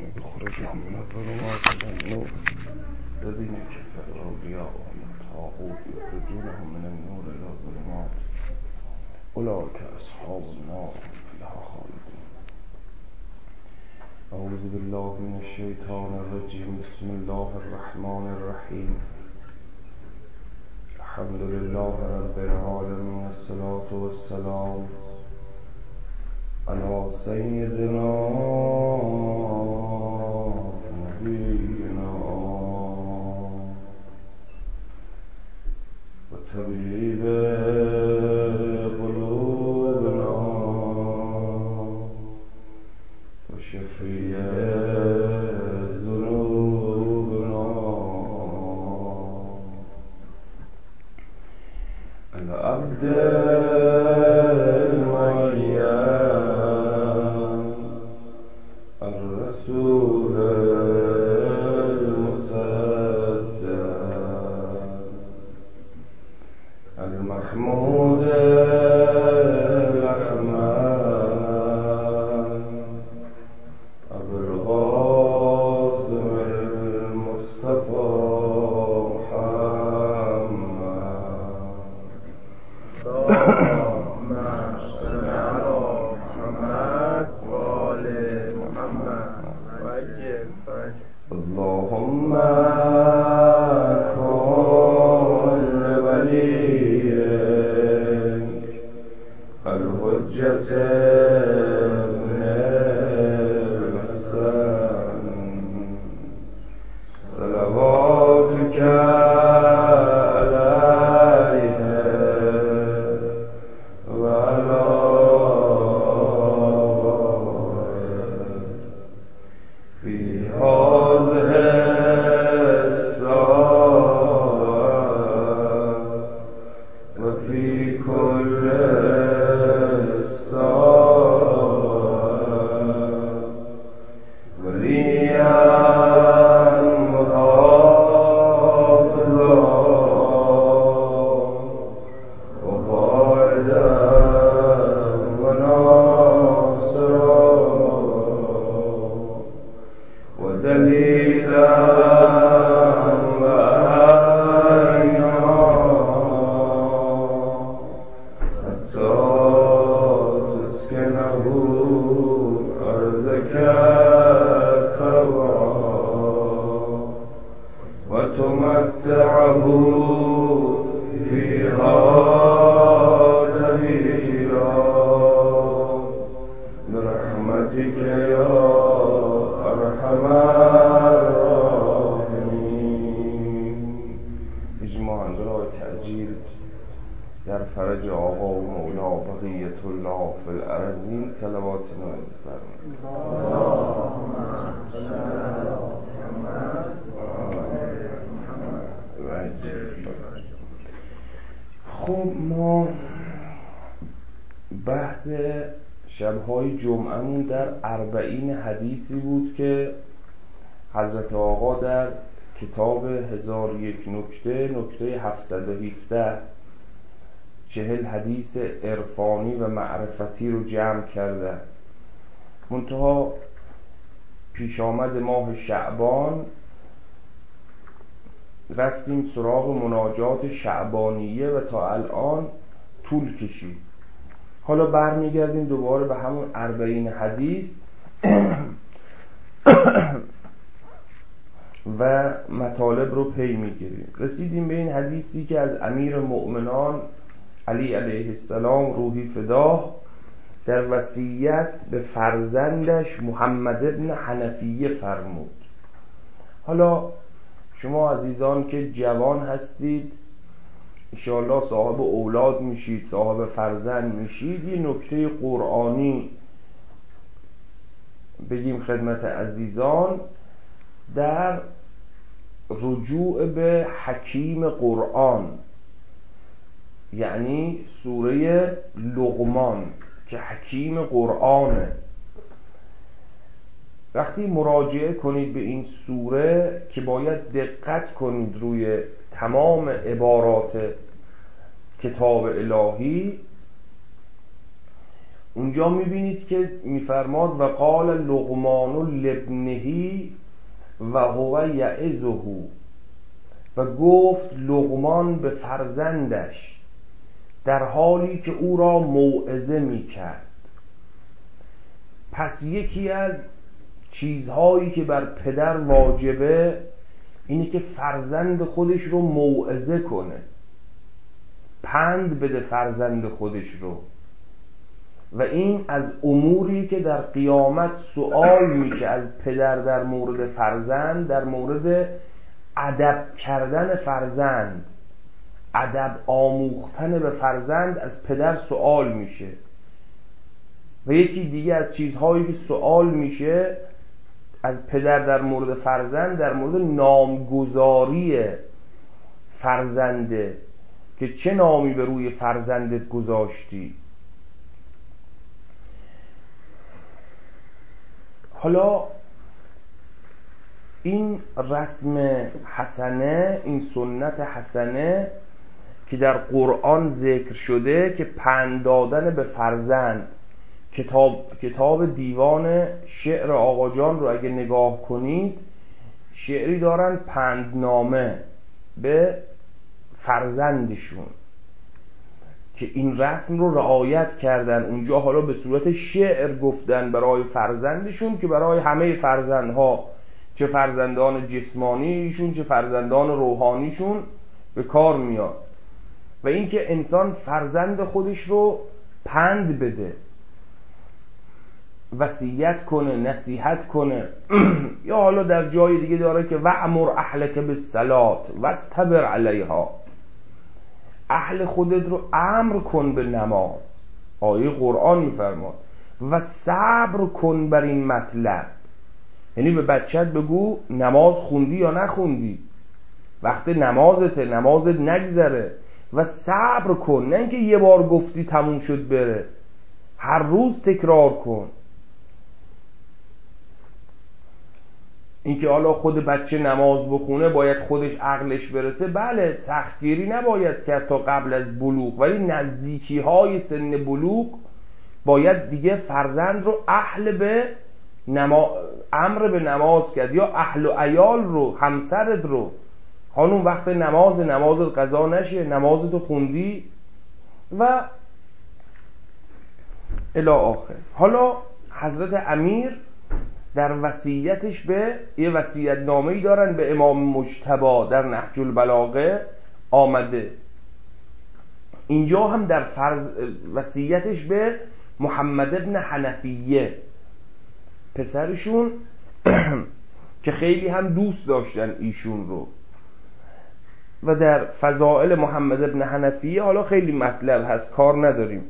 بخرجهم من الظلمات إلى النور الذين كفروا أولياؤهم الطاغوت يخرجونهم من النور إلى الظلمات أولئك أصحاب النار فيها خالدون. أعوذ بالله من الشيطان الرجيم. بسم الله الرحمن الرحيم. الحمد لله رب العالمين، والصلاة والسلام على سيدنا نبينا وطبيب قلوبنا وشفيع ذنوبنا العبد الرسول المصدق المحمود الأحمد أبو القاسم المصطفى محمد اللهم صل على محمد وآل محمد وعجل فرجه. اللهم كن وليك الحجة ابن الحسن صلواتك عليه وعلى في هذه الساعة وفي كل ساعة وليا محافظا وقائدا وناصرا ودليلا وعينا حتى تسكنه أرضك ترضى وتمتعه فيها طويلا برحمتك يا أرحم الراحمين. اجماعاً برای تعجیل در فرج آقا و مولا بقیت الله فی الارضین صلوات نازل فرمایید. اللهم صل علی محمد و آل محمد. خب ما بحث شبهای جمعهمون در 40 حدیثی بود که حضرت آقا در کتاب 1001 نکته 717 40 حدیث عرفانی و معرفتی رو جمع کرده. منتها پیش آمد ماه شعبان رفتیم سراغ مناجات شعبانیه و تا الان طول کشید. حالا برمیگردیم دوباره به همون 40 حدیث و مطالب رو پی میگیریم. رسیدیم به این حدیثی که از امیر مؤمنان علی علیه السلام روحی فداه در وصیت به فرزندش محمد ابن حنفیه فرمود. حالا شما عزیزان که جوان هستید انشاءالله صاحب اولاد میشید، صاحب فرزند میشید، یه نکته قرآنی بگیم خدمت عزیزان در رجوع به حکیم قرآن، یعنی سوره لقمان که حکیم قرآنه. وقتی مراجعه کنید به این سوره که باید دقت کنید روی تمام عبارات کتاب الهی، اونجا میبینید که میفرماد و قال لقمان لابنه و هو یعظه، و گفت لقمان به فرزندش در حالی که او را موعظه میکرد. پس یکی از چیزهایی که بر پدر واجبه اینه که فرزند خودش رو موعظه کنه، پند بده فرزند خودش رو، و این از اموری که در قیامت سؤال میشه از پدر در مورد فرزند، در مورد ادب کردن فرزند، ادب آموختن به فرزند از پدر سؤال میشه. و یکی دیگه از چیزهایی که سؤال میشه از پدر در مورد فرزند، در مورد نامگذاری فرزنده، که چه نامی به روی فرزندت گذاشتی. حالا این رسم حسنه، این سنت حسنه که در قرآن ذکر شده که پند دادن به فرزند، کتاب دیوان شعر آقا جان رو اگه نگاه کنید، شعری دارن پندنامه به فرزندشون که این رسم رو رعایت کردن. اونجا حالا به صورت شعر گفتن برای فرزندشون که برای همه فرزندها، چه فرزندان جسمانیشون چه فرزندان روحانیشون، به کار میاد. و اینکه انسان فرزند خودش رو پند بده، وصیت کنه، نصیحت کنه یا حالا در جای دیگه داره که وأمر اهلک بالصلاة واصطبر علیها، اهل خودت رو امر کن به نماز، آیه قرآن میفرماد، و صبر کن بر این مطلب. یعنی به بچت بگو نماز خوندی یا نخوندی، وقت نمازته، نمازت نگذره، و صبر کن، نه اینکه یه بار گفتی تموم شد بره، هر روز تکرار کن. اینکه حالا خود بچه نماز بخونه باید خودش عقلش برسه، بله سختگیری نباید کرد تا قبل از بلوغ، ولی نزدیکی های سن بلوغ باید دیگه فرزند رو امر به نماز کرد، یا اهل و عیال رو، همسرت رو، خانوم وقت نمازت قضا نشه، نمازتو خوندی و الی آخر. حالا حضرت امیر در وصیتش به یه وصیت نامه‌ای دارن به امام مجتبی در نهج البلاغه آمده. اینجا هم در وصیتش به محمد ابن حنفیه پسرشون که خیلی هم دوست داشتن ایشون رو، و در فضائل محمد ابن حنفیه حالا خیلی مطلب هست، کار نداریم.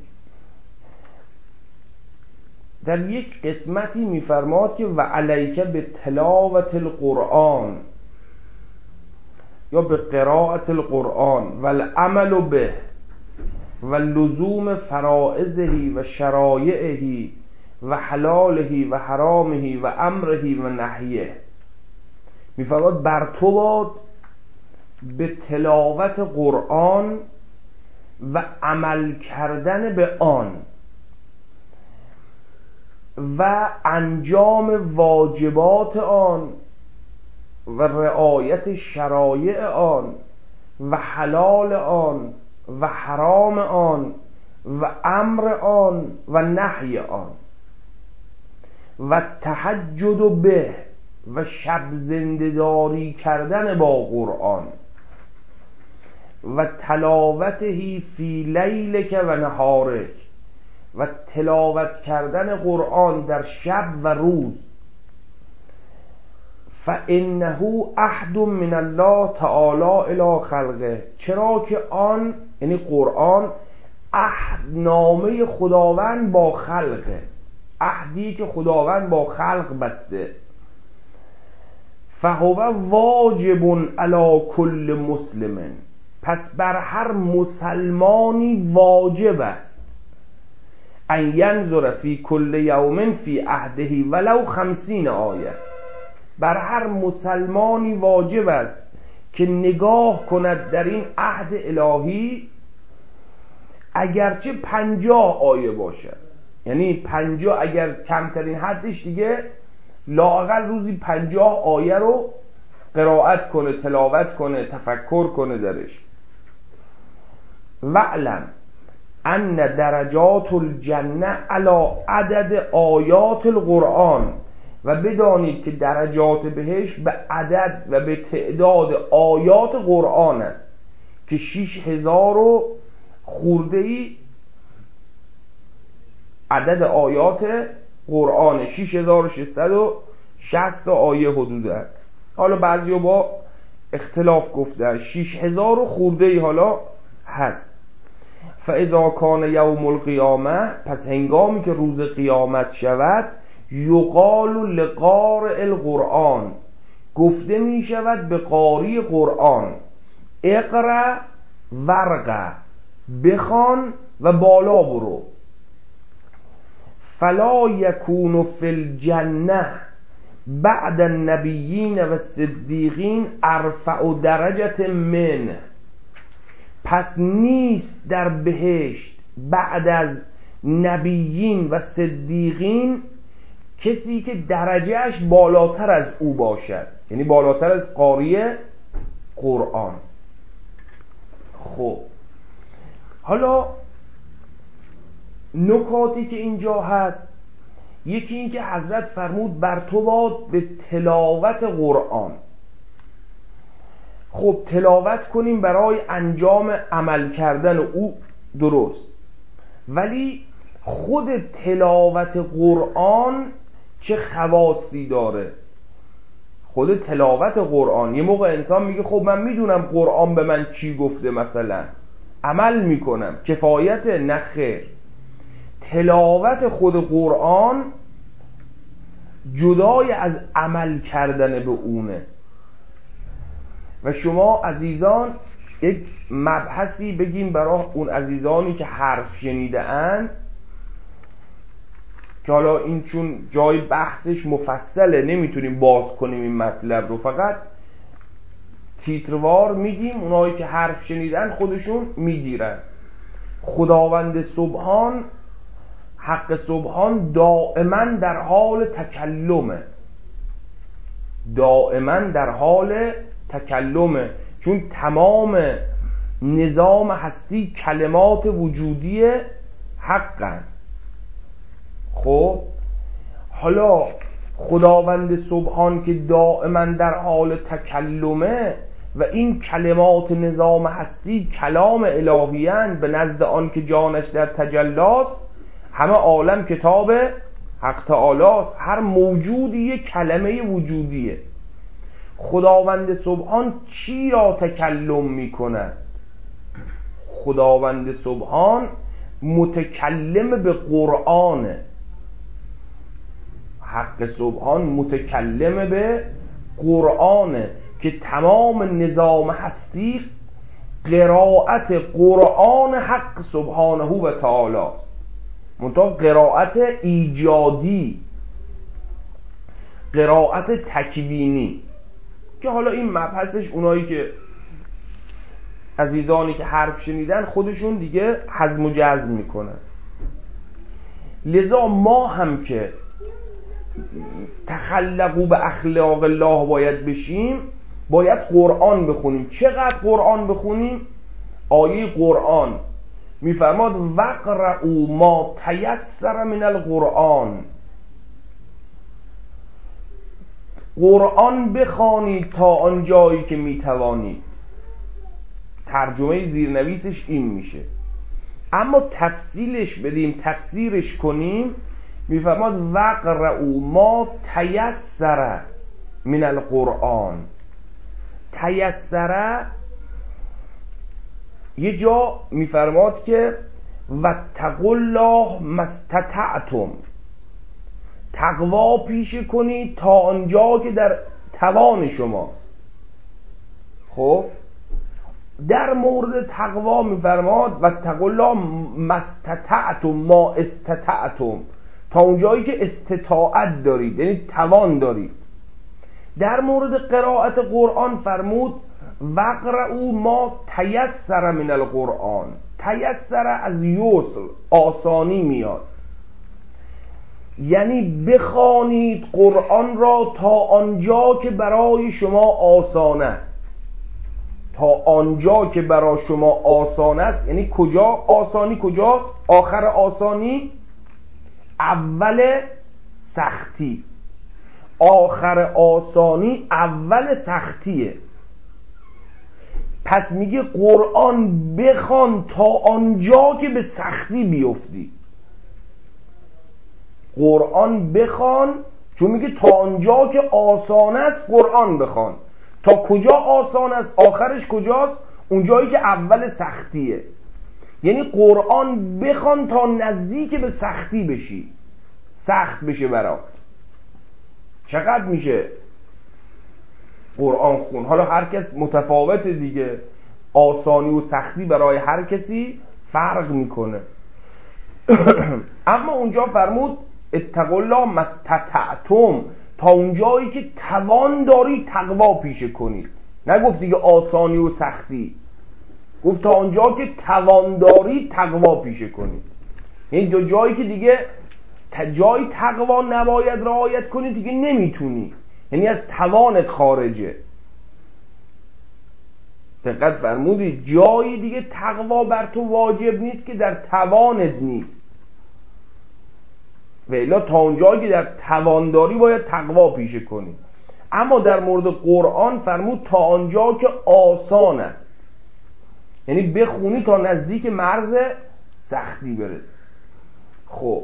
در یک قسمتی میفرماد که و علیک به تلاوت القرآن یا به قراءت القرآن و العمل به و لزوم فرائضه و شرایعه و حلاله و حرامه و امره و نهیه. میفرماد بر تو باد به تلاوت قرآن و عمل کردن به آن و انجام واجبات آن و رعایت شرایع آن و حلال آن و حرام آن و امر آن و نهی آن و تهجد به و شب زنده‌داری کردن با قرآن و تلاوته فی لیلک و نهارک و تلاوت کردن قرآن در شب و روز. فانه عهد من الله تعالی الی خلقه، چرا که آن یعنی قرآن عهدنامه خداوند با خلقه، عهدی که خداوند با خلق بسته. فهو واجب علی کل مسلم، پس بر هر مسلمانی واجب است ان ینظر فی کل یوم فی عهده ولو 50 آیه، بر هر مسلمانی واجب است که نگاه کند در این عهد الهی اگرچه 50 آیه باشد. یعنی 50 اگر کمترین حدش دیگه لااقل روزی 50 آیه رو قرائت کنه، تلاوت کنه، تفکر کنه درش. وعلم ان درجات الجنه علی عدد آیات القرآن، و بدانید که درجات بهش به عدد و به تعداد آیات قرآن است که 6000 خورده ای عدد آیات قرآن، 6660 آیه حدوده. حالا بعضی با اختلاف گفته 6000 خورده ای حالا هست. فاذا کان یوم القیامه، پس هنگامی که روز قیامت شود، یقال لقارئ القرآن، گفته می شود به قاری قرآن، اقرأ ورقه، بخوان و بالا برو. فلا یکون فی الجنه بعد النبیین و الصدیقین ارفع درجه من، پس نیست در بهشت بعد از نبیین و صدیقین کسی که درجهش بالاتر از او باشد، یعنی بالاتر از قاری قرآن. خب حالا نکاتی که اینجا هست، یکی این که حضرت فرمود بر تو باد به تلاوت قرآن. خب تلاوت کنیم برای انجام عمل کردن او، درست، ولی خود تلاوت قرآن چه خواصی داره؟ خود تلاوت قرآن، یه موقع انسان میگه خب من میدونم قرآن به من چی گفته، مثلا عمل میکنم، کفایت؟ نه خیر. تلاوت خود قرآن جدای از عمل کردن به اونه. و شما عزیزان یک مبحثی بگیم برای اون عزیزانی که حرف شنیده اند، که حالا این چون جای بحثش مفصله نمیتونیم باز کنیم این مطلب رو، فقط تیتروار میگیم، اونایی که حرف شنیدن خودشون میگیرن. خداوند سبحان، حق سبحان دائما در حال تکلمه، دائما در حال تکلمه، چون تمام نظام هستی کلمات وجودی حقن. خب حالا خداوند سبحان که دائما در حال تکلمه و این کلمات نظام هستی کلام الهیان، به نزد آن که جانش در تجلاست، همه عالم کتاب حق تعالیست، هر موجودی یک کلمه وجودیه. خداوند سبحان چی را تکلم می کند؟ خداوند سبحان متکلم به قرآنه، حق سبحان متکلم به قرآنه که تمام نظام هستی قرائت قرآن حق سبحانه و تعالی است، منتها قرائت ایجادی، قرائت تکوینی، که حالا این مبحثش اونایی که عزیزانی که حرف شنیدن خودشون دیگه هضم و جزم میکنن. لذا ما هم که تخلقوا به اخلاق الله باید بشیم، باید قرآن بخونیم. چقدر قرآن بخونیم؟ آیه قرآن میفرماد وقرؤوا ما تیسر من القرآن، قرآن بخوانید تا آن جایی که میتوانید. ترجمه زیرنویسش این میشه. اما تفصیلش بدیم، تفسیرش کنیم، میفرماد وقرؤوا ما تیسر من القرآن. تیسر یه جا میفرماد که واتقوا الله ما استطعتم، تقوا پیشه کنید تا آنجا که در توان شماست. خب در مورد تقوا میفرماد واتقوا الله ما استطعتم، ما استطعتم، تا اونجایی که استطاعت دارید، یعنی توان دارید. در مورد قرائت قرآن فرمود وقرؤوا ما تیسر من القرآن. تیسر از یسر، آسانی میاد. یعنی بخوانید قرآن را تا آنجا که برای شما آسان است. تا آنجا که برای شما آسان است یعنی کجا آسانی؟ کجا آخر آسانی؟ اول سختی. آخر آسانی اول سختیه. پس میگه قرآن بخوان تا آنجا که به سختی بیفتی. قرآن بخوان، چون میگه تا آنجا که آسان است قرآن بخوان. تا کجا آسان است؟ آخرش کجاست؟ اونجایی که اول سختیه. یعنی قرآن بخوان تا نزدیک به سختی بشی، سخت بشه برات. چقدر میشه قرآن خون؟ حالا هر کس متفاوت دیگه، آسانی و سختی برای هر کسی فرق میکنه. اما اونجا فرمود اتقوا الله ما استطعتم، تا اونجایی که توان داری تقوا پیشه کنید. نگفت دیگه آسانی و سختی، گفت تا اونجا که توان داری تقوا پیشه کنید. یعنی جایی که دیگه جای تقوا نباید رعایت کنی دیگه نمیتونی، یعنی از توانت خارجه. دقت فرمودید جایی دیگه تقوا بر تو واجب نیست که در توانت نیست، و الا تا اونجایی که در توان داری باید تقوا پیشه کنی. اما در مورد قرآن فرمود تا آنجا که آسان است، یعنی بخونی تا نزدیک مرز سختی برسی. خب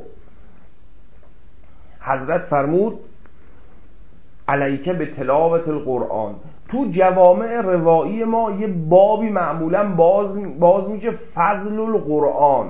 حضرت فرمود علیکه به تلاوت القرآن. تو جوامع روایی ما یه بابی معمولا باز میشه فضل القرآن،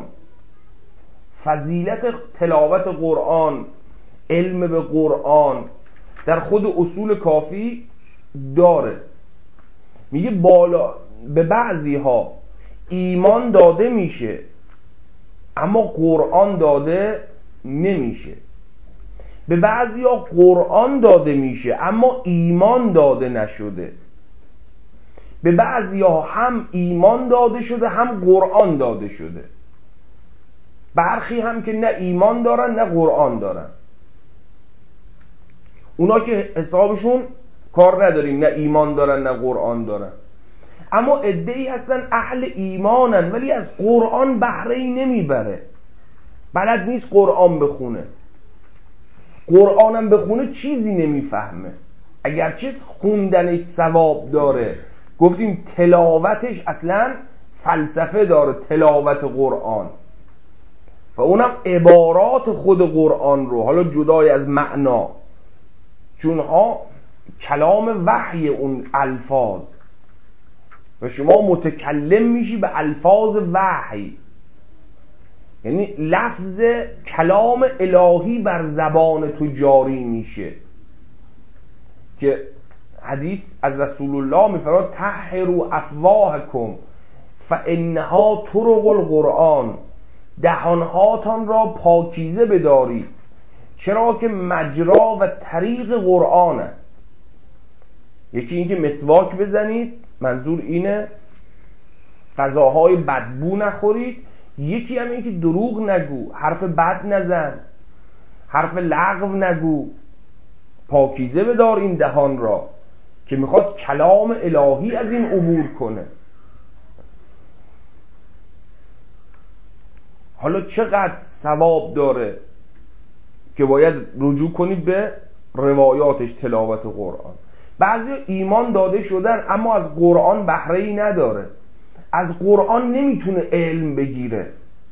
فضیلت تلاوت قرآن، علم به قرآن. در خود اصول کافی داره، میگه بالا به بعضی ها ایمان داده میشه اما قرآن داده نمیشه. به بعضی ها قرآن داده میشه اما ایمان داده نشده. به بعضی ها هم ایمان داده شده هم قرآن داده شده. برخی هم که نه ایمان دارن نه قرآن دارن. اونا که حسابشون کار نداریم، نه ایمان دارن نه قرآن دارن. اما عده‌ای هستن اهل ایمانن ولی از قرآن بهره‌ای نمیبره، بلد نیست قرآن بخونه، قرآنم بخونه چیزی نمیفهمه. اگرچه خوندنش ثواب داره، گفتیم تلاوتش اصلا فلسفه داره، تلاوت قرآن، و اونم عبارات خود قرآن رو، حالا جدای از معنا، چون ها کلام وحی اون الفاظ و شما متکلم میشی به الفاظ وحی، یعنی لفظ کلام الهی بر زبان تو جاری میشه. که حدیث از رسول الله میفرماد طهروا افواهکم فانها طرق القرآن، دهانهاتان را پاکیزه بدارید چرا که مجرا و طریق قرآن است. یکی اینکه مسواک بزنید، منظور اینه غذاهای بدبو نخورید. یکی هم اینکه دروغ نگو، حرف بد نزن، حرف لغو نگو، پاکیزه بدار این دهان را که میخواد کلام الهی از این عبور کنه. حالا چقدر ثواب داره که باید رجوع کنید به روایاتش، تلاوت قرآن. بعضی ایمان داده شدن اما از قرآن بهره‌ای نداره، از قرآن نمیتونه علم بگیره.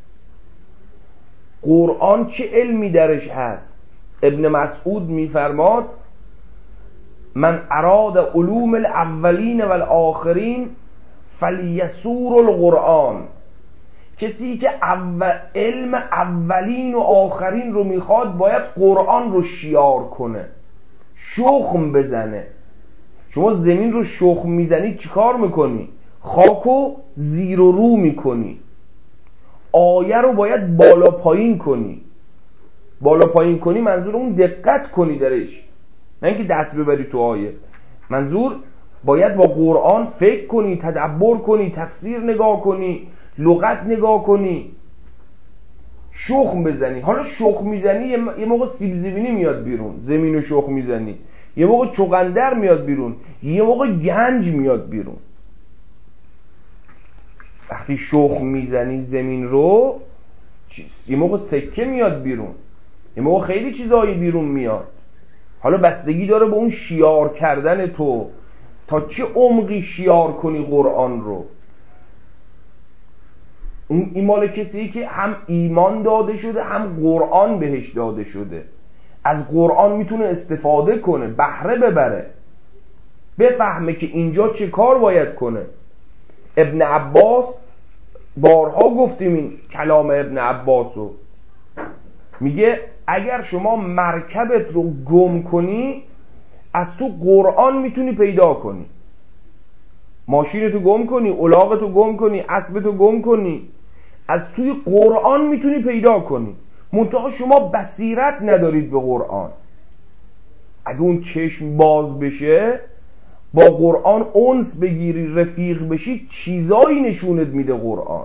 قرآن چه علمی درش هست؟ ابن مسعود میفرماد من اراد علوم الاولین و الاخرین فلیسور القرآن. کسی که علم اولین و آخرین رو میخواد باید قرآن رو شیار کنه، شخم بزنه. شما زمین رو شخم میزنی چیکار میکنی؟ خاکو زیر و رو میکنی. آیه رو باید بالا پایین کنی. بالا پایین کنی منظور اون دقت کنی درش، نه اینکه دست ببری تو آیه. منظور باید با قرآن فکر کنی، تدبر کنی، تفسیر نگاه کنی، لغت نگاه کنی، شخم بزنی. حالا شخم میزنی یه موقع سیب زمینی میاد بیرون، زمینو شخم میزنی، یه موقع چغندر میاد بیرون، یه موقع گنج میاد بیرون. وقتی شخم میزنی زمین رو، یه موقع سکه میاد بیرون، یه موقع خیلی چیزایی بیرون میاد. حالا بستگی داره به اون شیار کردن تو، تا چه عمقی شیار کنی قرآن رو. این مال کسیه که هم ایمان داده شده، هم قرآن بهش داده شده، از قرآن میتونه استفاده کنه، بهره ببره، بفهمه که اینجا چه کار باید کنه. ابن عباس، بارها گفتیم این کلام ابن عباس رو، میگه اگر شما مرکبت رو گم کنی، از تو قرآن میتونی پیدا کنی. ماشینتو گم کنی، الاغتو گم کنی، اسبتو گم کنی، از توی قرآن میتونی پیدا کنی. منتها شما بصیرت ندارید به قرآن. اگه اون چشم باز بشه، با قرآن انس بگیری، رفیق بشی، چیزایی نشونت میده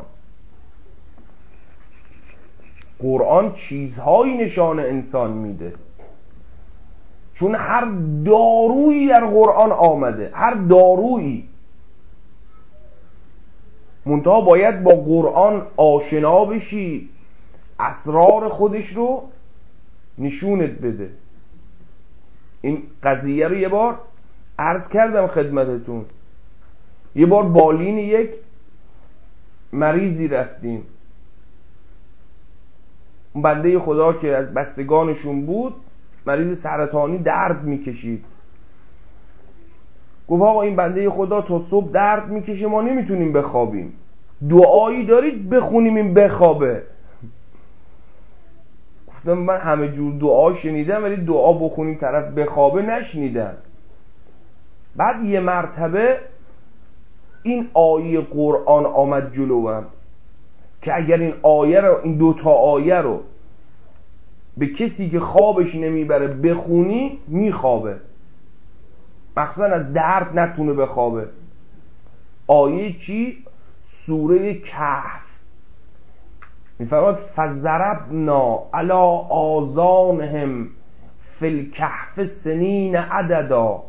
قرآن چیزهایی نشان انسان میده. چون هر دارویی در قرآن آمده، هر دارویی. منتها باید با قرآن آشنا بشی، اسرار خودش رو نشونت بده. این قضیه رو یه بار عرض کردم خدمتتون. یه بار بالین یک مریضی رفتیم، اون بنده خدا که از بستگانشون بود، مریض سرطانی درد میکشید. گفت آقا این بنده خدا تا صبح درد میکشه، ما نمیتونیم بخوابیم، دعایی دارید بخونیم این بخوابه؟ گفتم من همه جور دعا شنیدم، ولی دعا بخونیم طرف بخوابه نشنیدم. بعد یه مرتبه این آیه قرآن آمد جلوم که اگر این آیه رو، این دوتا آیه رو به کسی که خوابش نمیبره بخونی، میخوابه، مخصوصا از درد نتونه بخوابه. آیه چی؟ سوره کهف میفرماد فضربنا علی آذانهم فی الکهف سنین عددا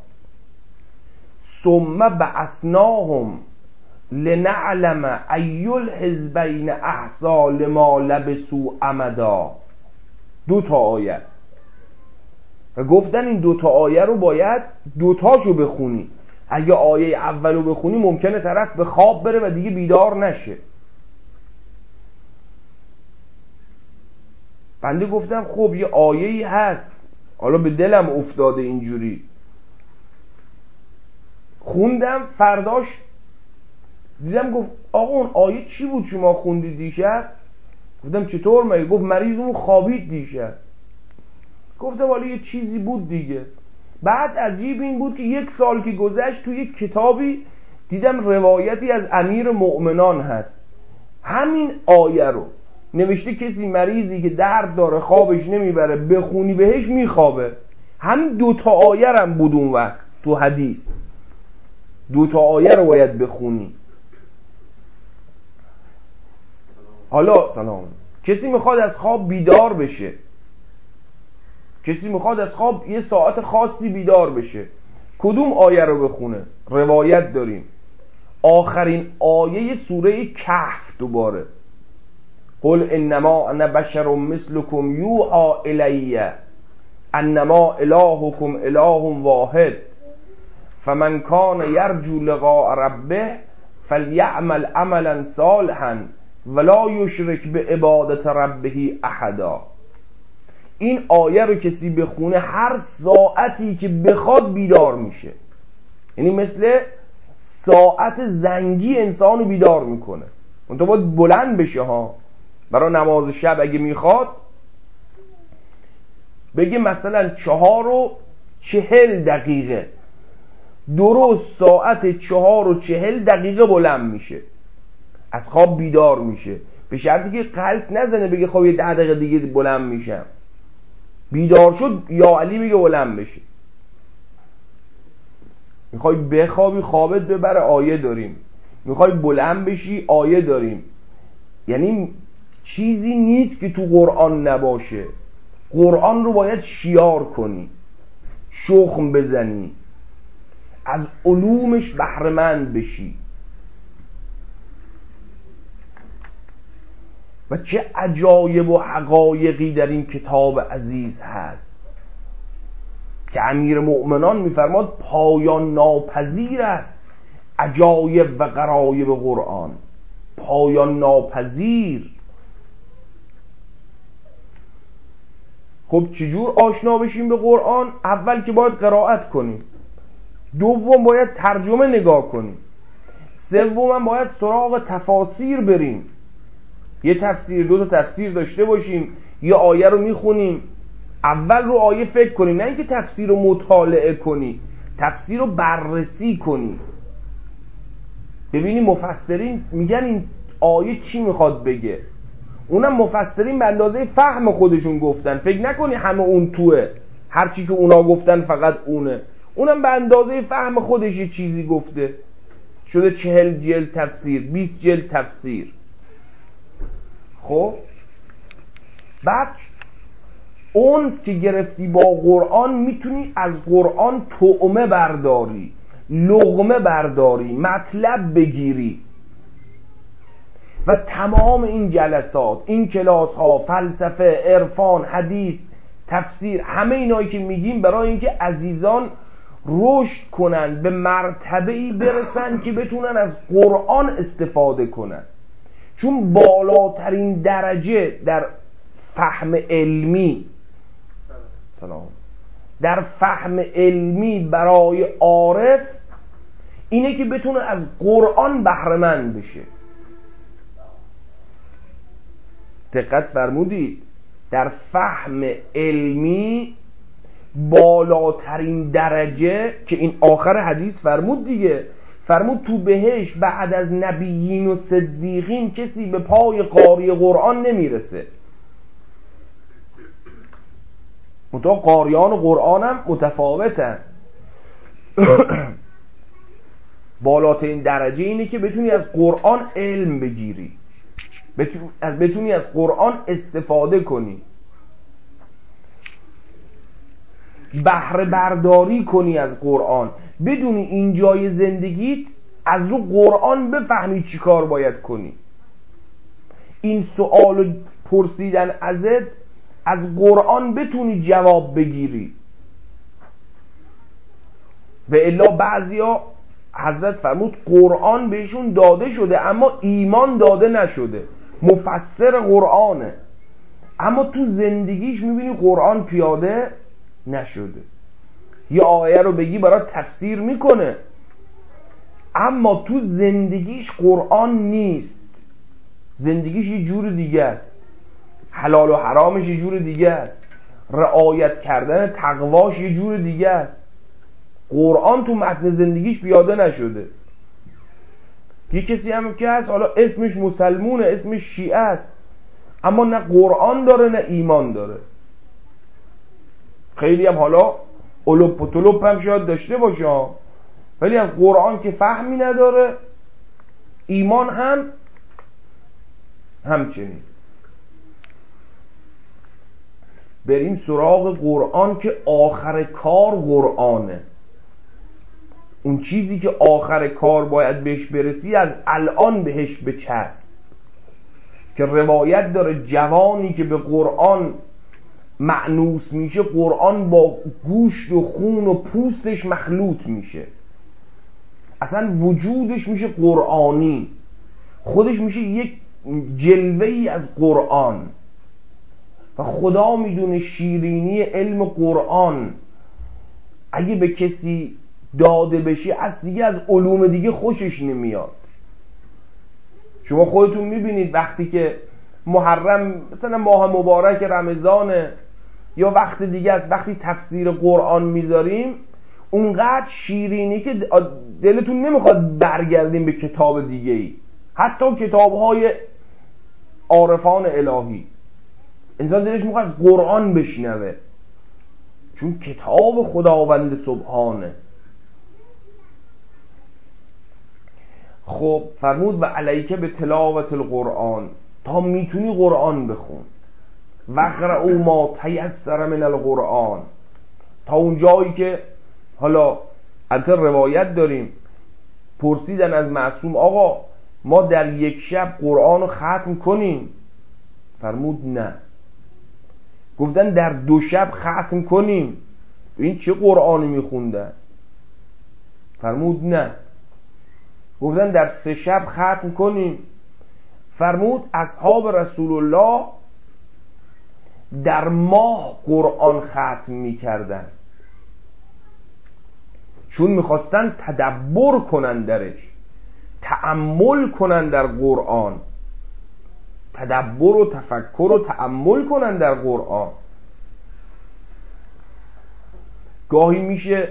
ثم بعثناهم لنعلم ای الحزبین احصی لما لبثوا امدا. دو تا آیه است و گفتن این دو تا آیه رو باید دوتاشو بخونی. اگه آیه اولو بخونی ممکنه طرف به خواب بره و دیگه بیدار نشه. بنده گفتم خب یه آیه‌ای هست، حالا به دلم افتاده اینجوری، خوندم. فرداش دیدم گفت آقا اون آیه چی بود شما خوندید دیشب؟ گفتم چطور مگه؟ گفت مریضمون خوابید دیشب. گفتم حالا یه چیزی بود دیگه. بعد عجیب این بود که 1 سال که گذشت، توی یک کتابی دیدم روایتی از امیر مؤمنان هست، همین آیه رو نوشته کسی مریضی که درد داره خوابش نمیبره بخونی بهش میخوابه. همین 2 تا آیه هم بود اون وقت تو حدیث. 2 تا آیه رو باید بخونی. حالا سلام، کسی میخواد از خواب بیدار بشه، کسی میخواد از خواب یه ساعت خاصی بیدار بشه، کدوم آیه رو بخونه؟ روایت داریم آخرین آیه سوره کهف دوباره، قل انما انا بشر مثلکم یوحی الی انما الهکم اله واحد فمن کان یرجو لقاء ربه فلیعمل عملا صالحا ولا یشرک بعبادت ربه احدا. این آیه رو کسی بخونه هر ساعتی که بخواد بیدار میشه. یعنی مثل ساعت زنگی انسانو بیدار میکنه. اون تو باید بلند بشه ها. برای نماز شب اگه میخواد بگه مثلا 4:40 درست ساعت 4:40 بلند میشه، از خواب بیدار میشه، به شرطی که قلط نزنه بگه خب یه 10 دقیقه دیگه بلند میشم. بیدار شد یا علی بگه بلند بشه. میخوای بخوابی خوابت ببره، آیه داریم. میخوای بلند بشی، آیه داریم. یعنی چیزی نیست که تو قرآن نباشه. قرآن رو باید شیار کنی، شخم بزنی، از علومش بهره‌مند بشی. و چه عجایب و حقایقی در این کتاب عزیز هست که امیر مؤمنان میفرماد پایان ناپذیر است عجایب و غرایب قرآن، پایان ناپذیر. خب چجور آشنا بشیم به قرآن؟ اول که باید قرائت کنیم، دوم باید ترجمه نگاه کنیم، سوم باید سراغ تفاسیر بریم، یه تفسیر دو تا تفسیر داشته باشیم، یه آیه رو میخونیم، اول رو آیه فکر کنی، نه اینکه تفسیر رو مطالعه کنی، تفسیر رو بررسی کنی، ببینی مفسرین میگن این آیه چی میخواد بگه. اونم مفسرین به اندازه فهم خودشون گفتن، فکر نکنی همه اون توه، هرچی که اونا گفتن فقط اونه. اونم به اندازه فهم خودش یه چیزی گفته، شده 40 جلد تفسیر، 20 جلد تفسیر. خب بعد اونس که گرفتی با قرآن، میتونی از قرآن طعمه برداری، لقمه برداری، مطلب بگیری. و تمام این جلسات، این کلاس ها، فلسفه، عرفان، حدیث، تفسیر، همه اینایی که میگیم برای اینکه عزیزان رشد کنن، به مرتبه‌ای برسن که بتونن از قرآن استفاده کنن. چون بالاترین درجه در فهم علمی در فهم علمی برای عارف اینه که بتونه از قرآن بهره‌مند بشه. دقت فرمودید؟ در فهم علمی بالاترین درجه که این آخر حدیث فرمود دیگه، فرمود تو بهشت بعد از نبیین و صدیقین کسی به پای قاری قرآن نمیرسه. منتها قاریان قرآن هم متفاوتن. بالاترین درجه اینه که بتونی از قرآن علم بگیری، بتونی از قرآن استفاده کنی، بهره برداری کنی از قرآن، بدونی این جای زندگیت از رو قرآن بفهمی چی کار باید کنی. این سوال پرسیدن ازت از قرآن بتونی جواب بگیری. و الا بعضیا حضرت فرمود قرآن بهشون داده شده اما ایمان داده نشده، مفسر قرآنه اما تو زندگیش میبینی قرآن پیاده نشده. یه آیه رو بگی برای تفسیر میکنه اما تو زندگیش قرآن نیست، زندگیش یه جور دیگه است، حلال و حرامش یه جور دیگه است، رعایت کردن تقواش یه جور دیگه است. قرآن تو متن زندگیش پیاده نشده. یه کسی هم که هست حالا اسمش مسلمونه، اسمش شیعه است، اما نه قرآن داره نه ایمان داره. خیلی هم حالا علوب و طلوب هم شاید داشته باشه ولی از قرآن که فهمی نداره، ایمان هم همچنین. بریم سراغ قرآن که آخر کار قرآنه. اون چیزی که آخر کار باید بهش برسی از الان بهش بچسب. که روایت داره جوانی که به قرآن مأنوس میشه، قرآن با گوشت و خون و پوستش مخلوط میشه، اصلا وجودش میشه قرآنی، خودش میشه یک جلوه‌ای از قرآن. و خدا میدونه شیرینی علم قرآن اگه به کسی داده بشه از دیگه از علوم دیگه خوشش نمیاد. شما خودتون میبینید وقتی که محرم مثلا ماه مبارک رمضانه یا وقت دیگه است، وقتی تفسیر قرآن میذاریم اونقدر شیرینی که دلتون نمیخواد برگردیم به کتاب دیگه ای، حتی کتابهای عارفان الهی. انسان دلش میخواد از قرآن بشنوه چون کتاب خداوند سبحانه. خب فرمود و علیکه به تلاوت القرآن، تا میتونی قرآن بخون. وقرأوا ما تیسر من القرآن، تا اون جایی که حالا البته روایت داریم پرسیدن از معصوم آقا ما در یک شب قرآن رو ختم کنیم؟ فرمود نه. گفتن در 2 شب ختم کنیم؟ این چه قرآنی میخوندن؟ فرمود نه. گفتن در 3 شب ختم کنیم؟ فرمود اصحاب رسول الله در ماه قرآن ختم میکردن، چون میخواستن تدبر کنن درش، تأمل کنن در قرآن، تدبر و تفکر و تأمل کنن در قرآن. گاهی میشه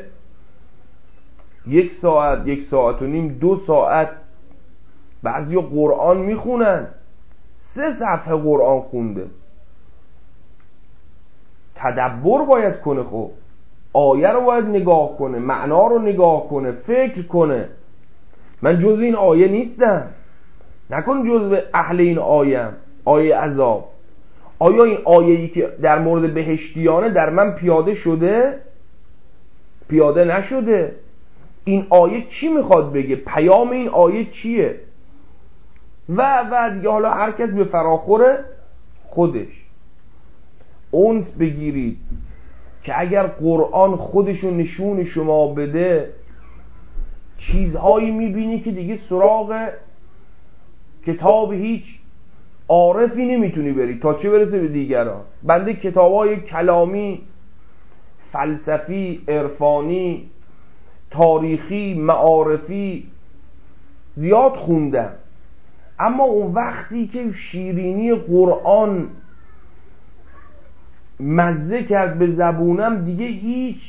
1 ساعت، 1 ساعت و نیم، 2 ساعت بعضی قرآن میخونن، 3 صفحه قرآن خونده. تدبر باید کنه، خب آیه رو باید نگاه کنه، معنا رو نگاه کنه، فکر کنه. من جز این آیه نیستم، نکن جزو اهل این آیه عذاب. آیا این آیه‌ای که در مورد بهشتیانه در من پیاده شده؟ پیاده نشده؟ این آیه چی میخواد بگه؟ پیام این آیه چیه؟ و دیگه حالا هر کس به فراخور خودش. اونس بگیرید که اگر قرآن خودشو نشون شما بده، چیزهایی میبینی که دیگه سراغ کتاب هیچ عارفی نمیتونی بری، تا چه برسه به دیگران. بنده کتابای کلامی، فلسفی، عرفانی، تاریخی، معارفی زیاد خوندم، اما اون وقتی که شیرینی قرآن مزه کرد به زبونم، دیگه هیچ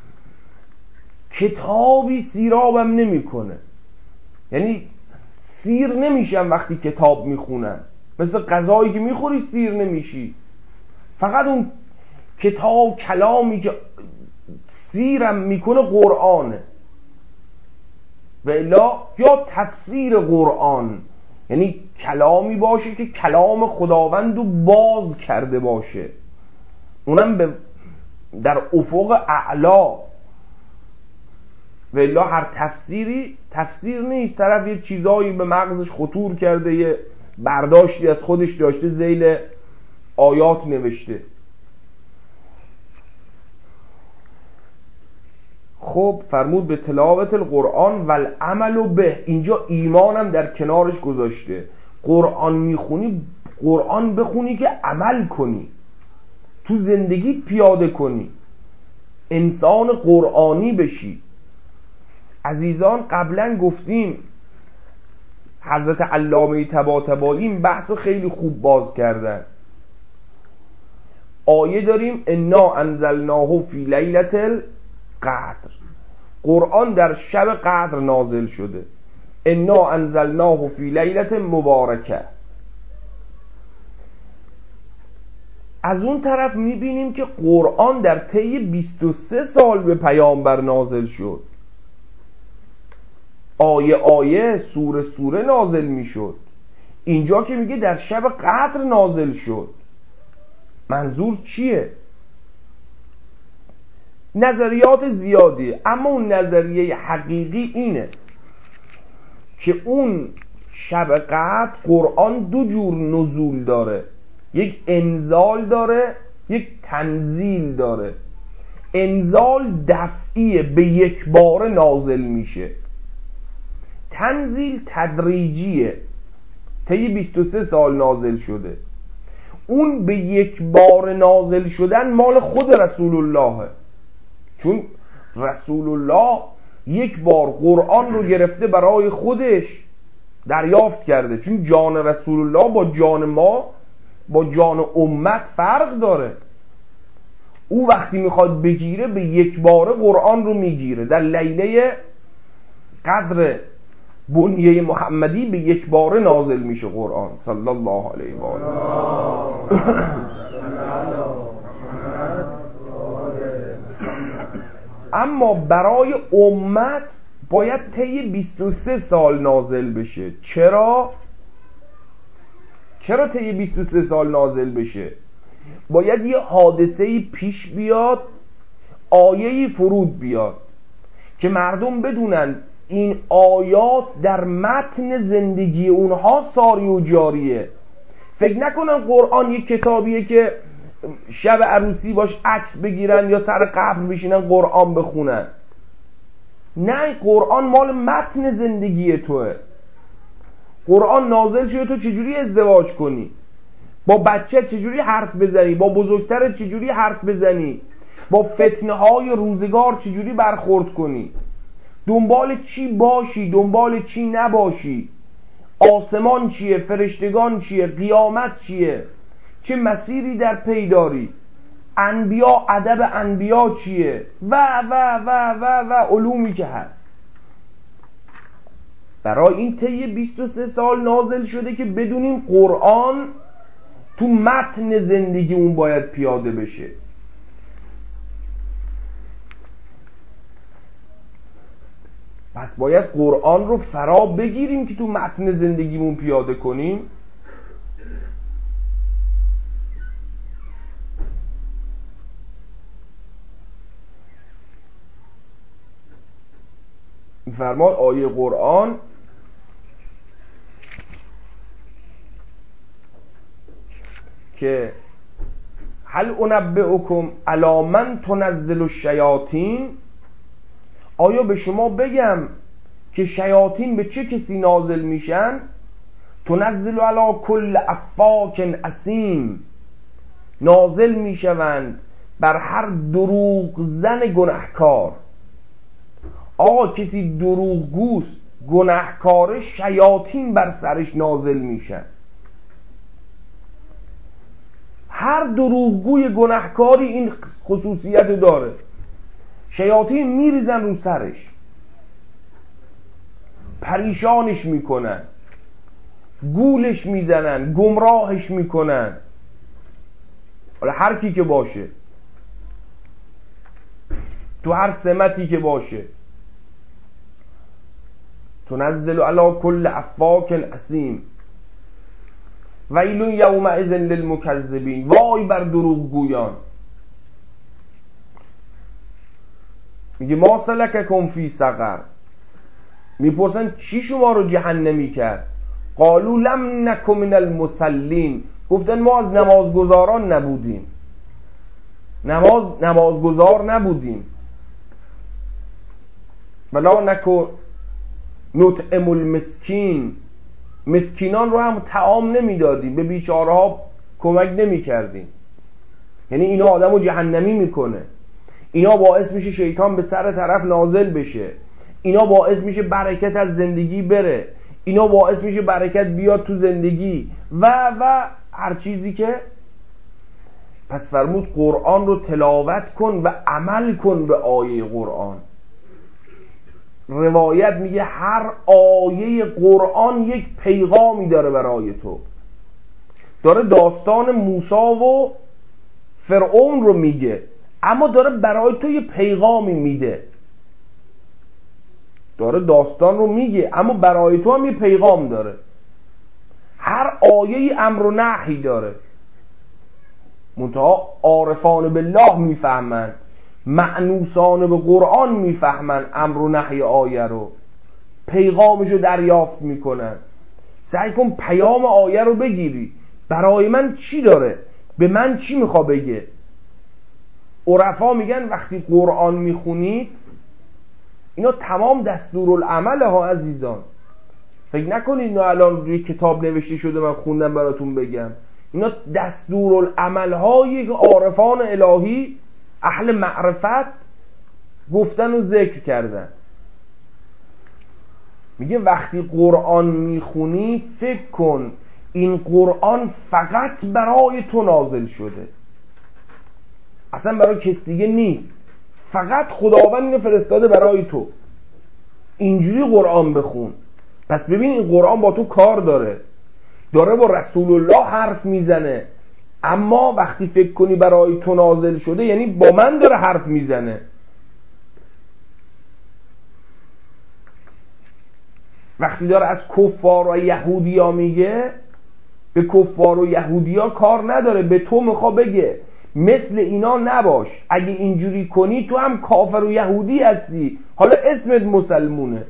کتابی سیرابم نمیکنه. یعنی سیر نمیشم وقتی کتاب میخونم، مثل غذایی که میخوری سیر نمیشی. فقط اون کتاب کلامی که سیرم میکنه قرآنه. و الا یا تفسیر قرآن، یعنی کلامی باشه که کلام خداوند رو باز کرده باشه، اونم در افق اعلا. و الا هر تفسیری تفسیر نیست، طرف یه چیزایی به مغزش خطور کرده، یه برداشتی از خودش داشته، ذیل آیات نوشته. خب فرمود به تلاوت القرآن و العمل به، اینجا ایمانم در کنارش گذاشته. قرآن میخونی، قرآن بخونی که عمل کنی، تو زندگی پیاده کنی، انسان قرآنی بشی. عزیزان قبلا گفتیم حضرت علامه طباطبایی این بحث رو خیلی خوب باز کردن. آیه داریم انا انزلناه فی لیلة القدر، قرآن در شب قدر نازل شده. انا انزلناه فی لیلة مبارکه. از اون طرف میبینیم که قرآن در طی 23 سال به پیامبر نازل شد، آیه آیه سوره سوره نازل میشد. اینجا که میگه در شب قدر نازل شد، منظور چیه؟ نظریات زیادی، اما اون نظریه حقیقی اینه که اون شب قدر قرآن 2 جور نزول داره، یک انزال داره، یک تنزیل داره. انزال دفعیه، به یک بار نازل میشه. تنزیل تدریجیه، طی 23 سال نازل شده. اون به یک بار نازل شدن مال خود رسول الله، چون رسول الله یک بار قرآن رو گرفته برای خودش دریافت کرده. چون جان رسول الله با جان ما، با جان امت فرق داره. او وقتی میخواد بگیره به یک بار قرآن رو میگیره. در لیله قدر بنیه محمدی به یک بار نازل میشه قرآن صلی الله علیه و آله. اما برای امت باید طی 23 سال نازل بشه. چرا؟ چرا طی 23 سال نازل بشه؟ باید یه حادثه‌ای پیش بیاد، آیه‌ای فرود بیاد که مردم بدونن این آیات در متن زندگی اونها ساری و جاریه. فکر نکنن قرآن یک کتابیه که شب عروسی باش عکس بگیرن یا سر قبر بشینن قرآن بخونن. نه، قرآن مال متن زندگی توه. قرآن نازل شده تو چجوری ازدواج کنی، با بچه چجوری حرف بزنی، با بزرگتر چجوری حرف بزنی، با فتنه های روزگار چجوری برخورد کنی، دنبال چی باشی، دنبال چی نباشی، آسمان چیه، فرشتگان چیه، قیامت چیه، چه مسیری در پی داری، انبیا، ادب انبیا چیه و و و و و علومی که هست. برای این طی 23 سال نازل شده که بدونیم قرآن تو متن زندگی اون باید پیاده بشه. پس باید قرآن رو فرا بگیریم که تو متن زندگیمون پیاده کنیم. فرمان آیه قرآن که هل انبئکم علی من تنزل الشیاطین، آیا به شما بگم که شیاطین به چه کسی نازل میشن؟ تنزل علی کل افاک اثیم، نازل میشوند بر هر دروغ زن گناهکار. آقا کسی دروغگوست، گناهکار، شیاطین بر سرش نازل میشن. هر دروغگوی گناهکاری این خصوصیت داره، شیاطین میریزن رو سرش، پریشانش میکنن، گولش میزنن، گمراهش میکنن. حالا هر کی که باشه، تو هر سمتی که باشه. تنزل علی کل افاک اثیم ویل یومئذ للمکذبین، وای بر دروغگویان. میگه ما سلککم فی سقر، میپرسن چی شما رو جهنمی کرد؟ قالوا لم نک من المصلین، گفتن ما از نمازگزاران نبودیم، نمازگزار نبودیم. ولا نک نطعم المسکین، مسکینان رو هم طعام نمیدادیم، به بیچاره ها کمک نمی کردیم. یعنی اینا آدم رو جهنمی میکنه، اینا باعث میشه شیطان به سر طرف نازل بشه، اینا باعث میشه برکت از زندگی بره، اینا باعث میشه برکت بیاد تو زندگی و هر چیزی که. پس فرمود قرآن رو تلاوت کن و عمل کن به آیه قرآن. روایت میگه هر آیه قرآن یک پیغامی داره برای تو. داره داستان موسی و فرعون رو میگه، اما داره برای تو یه پیغامی میده. داره داستان رو میگه اما برای تو هم یه پیغام داره. هر آیه امر و نهی داره. منتها عارفان بالله میفهمن، معنوسان به قرآن میفهمن امر و نهی آیه رو، پیغامشو دریافت میکنن. سعی کن پیام آیه رو بگیری، برای من چی داره، به من چی میخوا بگه. عرفا میگن وقتی قرآن میخونید، اینا تمام دستورالعمل ها عزیزان. فکر نکنید اینا الان روی کتاب نوشته شده من خوندم براتون بگم. اینا دستورالعمل های عارفان الهی، اهل معرفت گفتن و ذکر کردن. میگه وقتی قرآن میخونی فکر کن این قرآن فقط برای تو نازل شده، اصلا برای کس دیگه نیست، فقط خداوند اینو فرستاده برای تو. اینجوری قرآن بخون. پس ببین این قرآن با تو کار داره با رسول الله حرف میزنه. اما وقتی فکر کنی برای تو نازل شده، یعنی با من داره حرف میزنه. وقتی داره از کفار و یهودی ها میگه، به کفار و یهودیا کار نداره، به تو میخواد بگه مثل اینا نباش، اگه اینجوری کنی تو هم کافر و یهودی هستی، حالا اسمت مسلمونه،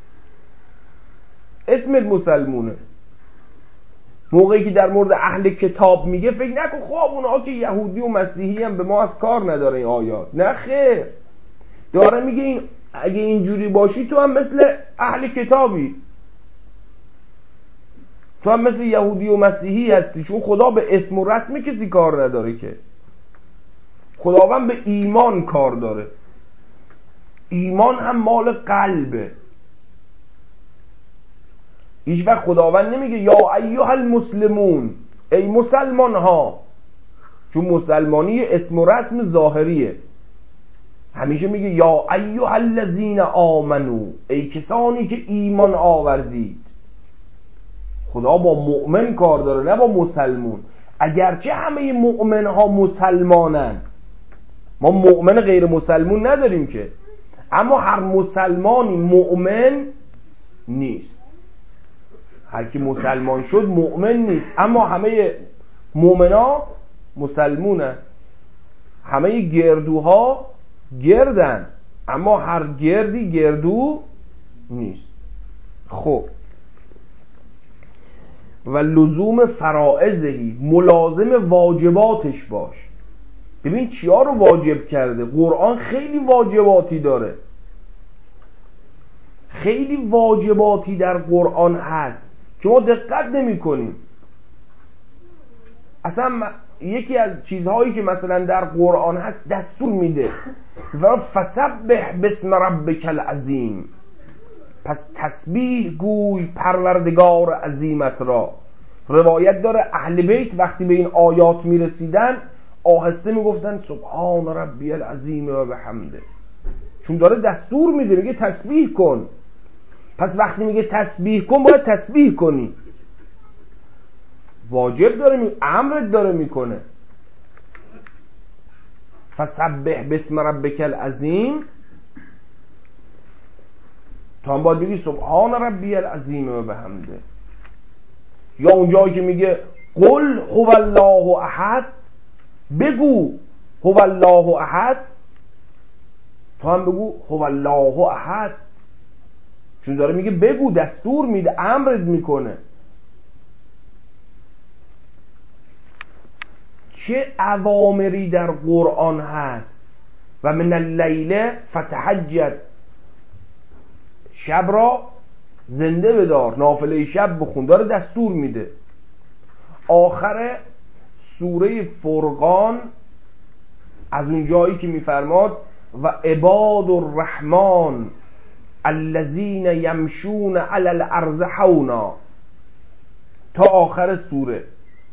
اسمت مسلمونه. موقعی که در مورد اهل کتاب میگه فکر نکن خب اونها که یهودی و مسیحی هم به ما از کار نداره این آیات، نه خیر، داره میگه این اگه اینجوری باشی تو هم مثل اهل کتابی، تو هم مثل یهودی و مسیحی هستی، چون خدا به اسم و رسم کسی کار نداره، که خداوند به ایمان کار داره، ایمان هم مال قلبه. هیچ وقت خداوند نمیگه یا ایها المسلمون، ای مسلمان ها، چون مسلمانی اسم و رسم ظاهریه، همیشه میگه یا ایها الذین آمنو، ای کسانی که ایمان آوردید. خدا با مؤمن کار داره نه با مسلمون، اگرچه همه مؤمن ها مسلمانن، ما مؤمن غیر مسلمون نداریم که، اما هر مسلمانی مؤمن نیست، هر کی مسلمان شد مؤمن نیست، اما همه مؤمنا مسلمونن، همه گردوها گردن، اما هر گردی گردو نیست. خب و لزوم فرائضهی، ملازم واجباتش باش. ببین چیا رو واجب کرده، قرآن خیلی واجباتی داره، خیلی واجباتی در قرآن هست که ما دقت نمی کنیم. اصلا یکی از چیزهایی که مثلا در قرآن هست دستور میده و فسبح باسم ربک العظیم، پس تسبیح گوی پروردگار عظیمت را. روایت داره اهل بیت وقتی به این آیات میرسیدن آهسته میگفتن سبحان ربی العظیم و بحمده، چون داره دستور میده، میگه تسبیح کن. پس وقتی میگه تسبیح کن باید تسبیح کنی، واجب داره، امرت داره میکنه. فسبح باسم ربک العظیم، تو هم باید بگی سبحان ربی العظیم و بحمده. یا اونجایی که میگه قل هو الله احد، بگو هو الله احد، تو هم بگو هو الله احد، چون داره میگه بگو، دستور میده، امرت میکنه. چه اوامری در قرآن هست. و من اللیل فتهجد، شب را زنده بدار، نافله شب بخون، داره دستور میده. آخر سوره فرقان از اون جایی که میفرماد و عباد الرحمن الذین یمشون علی الارض حونا تا آخر سوره،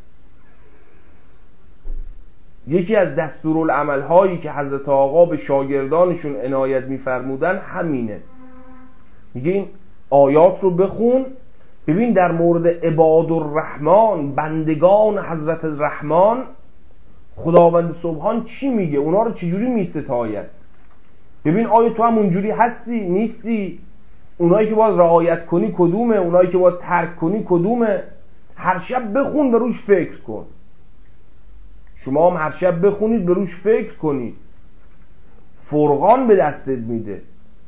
یکی از دستورالعمل هایی که حضرت آقا به شاگردانشون عنایت میفرمودن همینه. میگه این آیات رو بخون، ببین در مورد عباد الرحمن، بندگان حضرت الرحمن، خداوند سبحان چی میگه، اونا رو چجوری میستاید. ببین آیا تو هم اونجوری هستی نیستی، اونایی که باید رعایت کنی کدومه، اونایی که باید ترک کنی کدومه. هر شب بخون و روش فکر کن، شما هم هر شب بخونید به روش فکر کنید. فرقان به دستت میده،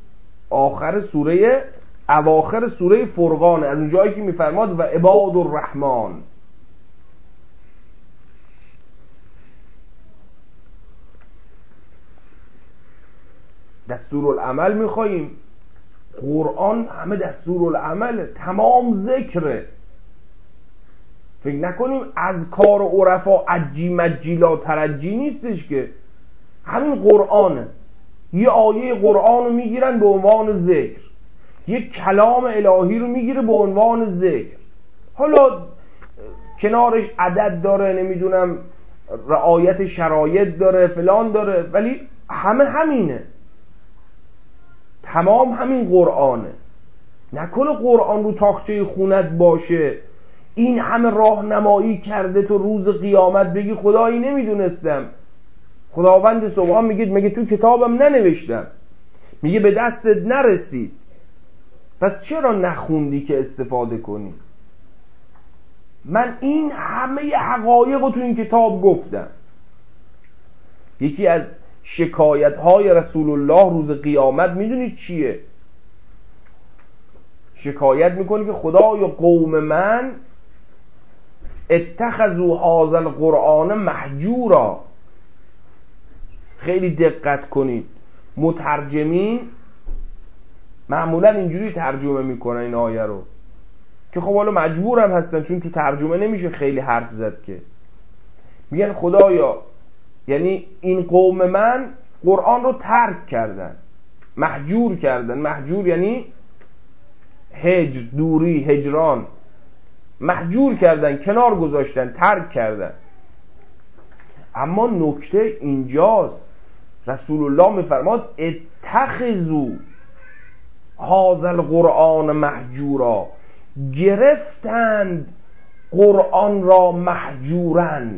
اواخر سوره فرقان، از اون جایی که میفرماد و عباد الرحمن. دستورالعمل میخواییم، قرآن همه دستورالعمله، تمام ذکره. فکر نکنیم از کار عرفا عجی مجی لا ترجی نیستش، که همین قرآنه. یه آیه قرآن رو میگیرن به عنوان ذکر، یه کلام الهی رو میگیره به عنوان ذکر، حالا کنارش عدد داره، نمیدونم رعایت شرایط داره، فلان داره، ولی همه همینه، تمام همین قرآنه. نکنه قرآن رو تاقچه خونت باشه این همه راهنمایی کرده تو روز قیامت بگی خدایی نمیدونستم. خداوند سبحان میگه مگه تو کتابم ننوشتم، میگه به دستت نرسید، پس چرا نخوندی که استفاده کنی؟ من این همه حقایق رو تو این کتاب گفتم. یکی از شکایت های رسول الله روز قیامت میدونید چیه؟ شکایت میکنه که خدایا قوم من اتخذوا هذا القرآن مهجورا. خیلی دقت کنید، مترجمین معمولا اینجوری ترجمه میکنن این آیه رو که خب حالا مجبور هم هستن چون تو ترجمه نمیشه خیلی حرف زد، که میگن خدایا یعنی این قوم من قرآن رو ترک کردن، مهجور کردن. مهجور یعنی هجر، دوری، هجران. مهجور کردن، کنار گذاشتن، ترک کردن. اما نکته اینجاست، رسول الله میفرماد اتخذوا هذا القرآن مهجورا، گرفتند قرآن را مهجورن.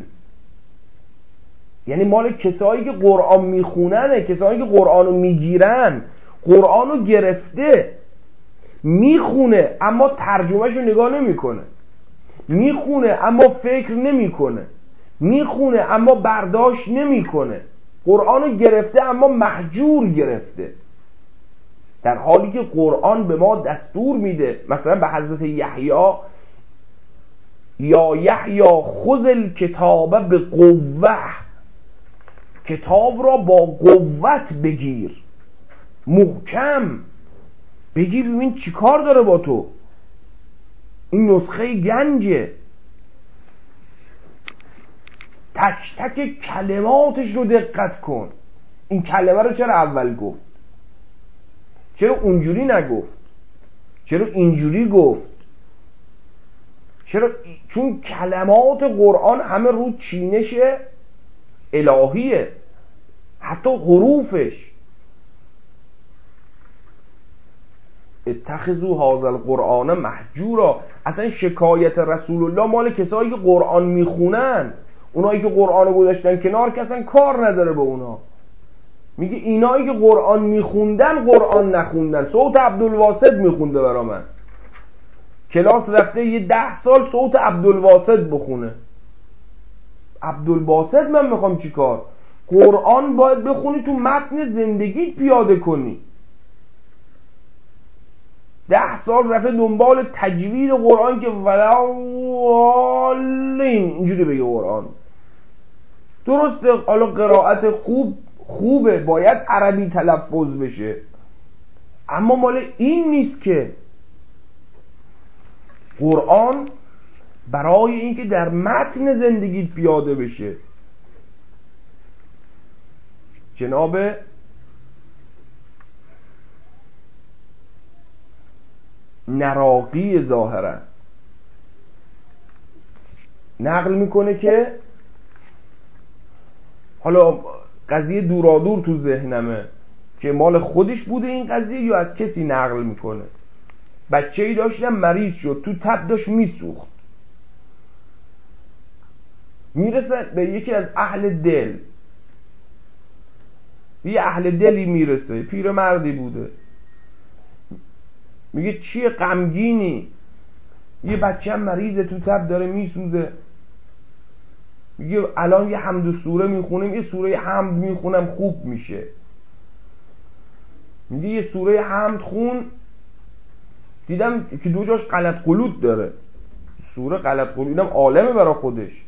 یعنی مال کسایی که قرآن میخونن، کسایی که قرآن رو میگیرن. قرآن رو گرفته میخونه اما ترجمهش رو نگاه نمیکنه، میخونه اما فکر نمیکنه، میخونه اما برداشت نمیکنه. قرآن رو گرفته اما مهجور گرفته، در حالی که قرآن به ما دستور میده. مثلا به حضرت یحیی، یا یحیی خذ الکتاب به قوه، کتاب را با قوت بگیر، محکم بگیر، ببین چی کار داره با تو. این نسخه گنجه، تک تک کلماتش رو دقت کن. این کلمه رو چرا اول گفت؟ چرا اونجوری نگفت؟ چرا اینجوری گفت؟ چرا؟ چون کلمات قرآن همه رو چینش الهیه، حتی حروفش. اتخذوا هذا القرآن مهجورا. اصلا شکایت رسول الله مال کسایی که قرآن میخونن. اونایی که قرآن رو گذاشتن کنار که اصلا کار نداره به اونا. میگه اینایی که قرآن میخوندن قرآن نخوندن. صوت عبدالواسط میخونده برا من، کلاس رفته یه 10 سال صوت عبدالواسط بخونه. عبدالباسط من میخوام چی کار؟ قرآن باید بخونی تو متن زندگیت پیاده کنی. 10 سال رفته دنبال تجوید قرآن که ولالین اینجوری بگه قرآن. درسته حالا قرائت خوبه، باید عربی تلفظ بشه، اما مال این نیست که. قرآن برای اینکه در متن زندگیت پیاده بشه. جناب نراقی ظاهرا نقل میکنه که حالا قضیه دورادور تو ذهنمه که مال خودش بوده این قضیه یا از کسی نقل میکنه. بچه‌ای داشتم مریض شد، تو تب داشت میسوخت، میرسه به یکی از اهل دل، یه اهل دلی میرسه، پیرمردی بوده، میگه چیه غمگینی؟ یه بچه مریضه تو تب داره میسوزه. میگه الان یه حمد و سوره میخونیم، یه سوره حمد میخونم خوب میشه. میگه یه سوره حمد خون، دیدم که دو جاش غلط قلوت داره، سوره غلط قلوت، دیدم عالمه برا خودش.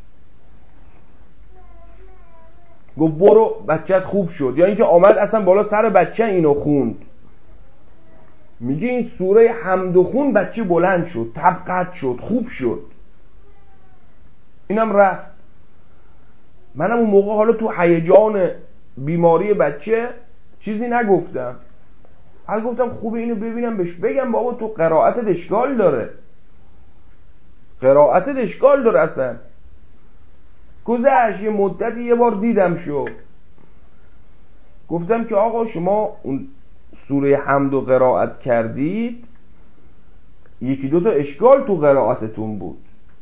گفت برو بچت خوب شد، یا اینکه آمد اصلا بالا سر بچه اینو خوند. میگه این سوره حمد و خون، بچه بلند شد، تب قطع شد، خوب شد. اینم رفت. منم اون موقع حالا تو هیجان بیماری بچه چیزی نگفتم، حالا گفتم خوبه اینو ببینم بهش بگم بابا تو قرائتت اشکال داره، قرائتت اشکال داره اصلا. گذشت یه مدتی یه بار دیدم شو، گفتم که آقا شما اون سوره حمد و قرائت کردید، یکی دو تا اشکال تو قرائتتون بود.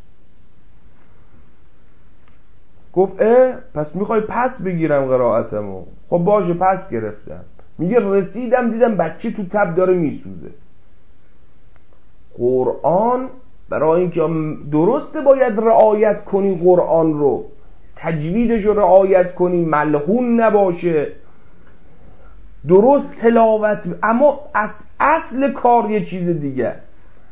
گفت پس میخوای پس بگیرم قرائتمو؟ خب باشه پس گرفتم. میگه رسیدم دیدم بچه تو تب داره میسوزه. قرآن برای اینکه درسته باید رعایت کنی قرآن رو، تجویدش رو رعایت کنی، ملحون نباشه، درست تلاوت، اما اصل کار یه چیز دیگه است.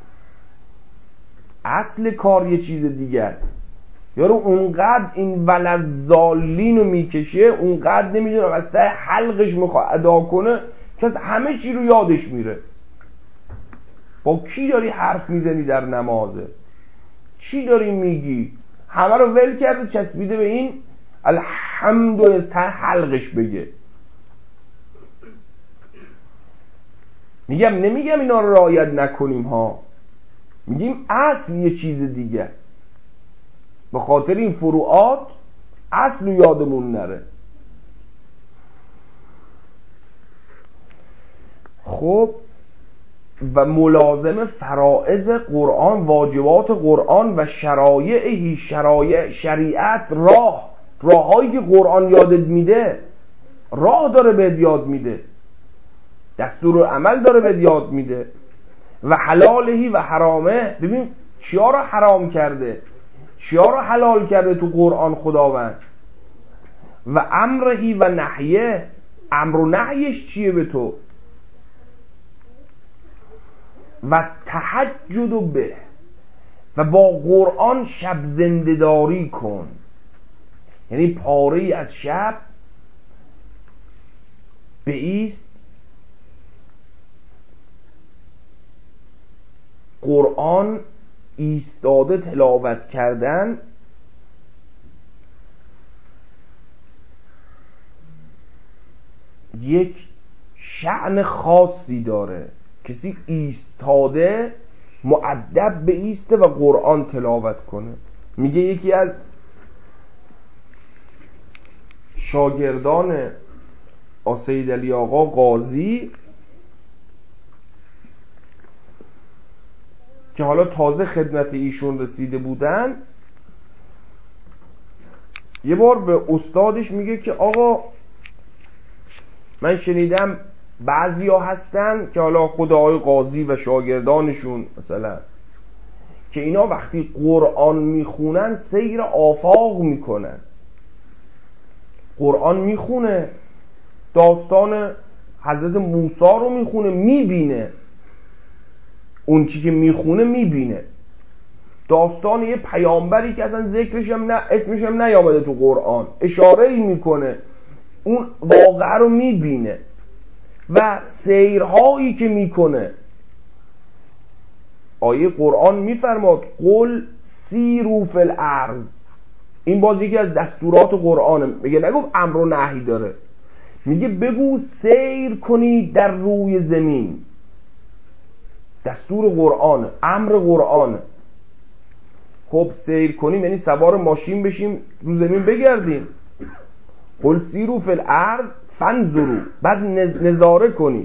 اصل کار یه چیز دیگه است. یارو اونقدر این ولزالین رو میکشه، اونقدر نمیدونه وسط حلقش میخواد ادا کنه که از همه چی رو یادش میره. با کی داری حرف میزنی در نمازه؟ چی داری میگی؟ همه رو ول کرده چسبیده به این الحمدلله تا حلقش بگه. نمیگم اینا رو رعایت نکنیم ها، میگیم اصل یه چیز دیگه. به خاطر این فروعات اصل یادمون نره. خب و ملازم فرائض قرآن، واجبات قرآن و شرایعی، شریعت، راههایی که قرآن یادت میده، راه داره بهت یاد میده، دستور عمل داره بهت یاد میده. و حلالهی و حرامه، ببین چیا رو حرام کرده، چیا رو حلال کرده تو قرآن خداوند. و امرهی و نهیه، امر و نهیش چیه به تو. و تهجد به، و با قرآن شب زنده‌داری کن، یعنی پاره‌ای از شب بایست قرآن ایستاده تلاوت کردن یک شأن خاصی داره. کسی ایستاده مؤدب به ایسته و قرآن تلاوت کنه. میگه یکی از شاگردان سید علی آقا قاضی که حالا تازه خدمت ایشون رسیده بودن، یه بار به استادش میگه که آقا من شنیدم بعضیا هستن که حالا خود آقای قاضی و شاگردانشون مثلا که اینا وقتی قرآن میخونن سیر آفاق میکنن. قرآن میخونه، داستان حضرت موسی رو میخونه، میبینه اون چی که میخونه، میبینه داستان یه پیامبری که اصلا ذکرش هم اسمش هم نیامده تو قرآن، اشاره ای میکنه، اون واقعه رو میبینه و سیرهایی که میکنه. آیه قرآن میفرماد قل سیروا فی الارض، این باز یکی از دستورات قرآنه. میگه نگو امر و نهی داره، میگه بگو سیر کنید در روی زمین. دستور قرآن، امر قرآن. خب سیر کنیم یعنی سوار ماشین بشیم رو زمین بگردیم. قل سیروا فی الارض فانظروا، بعد نظاره کنید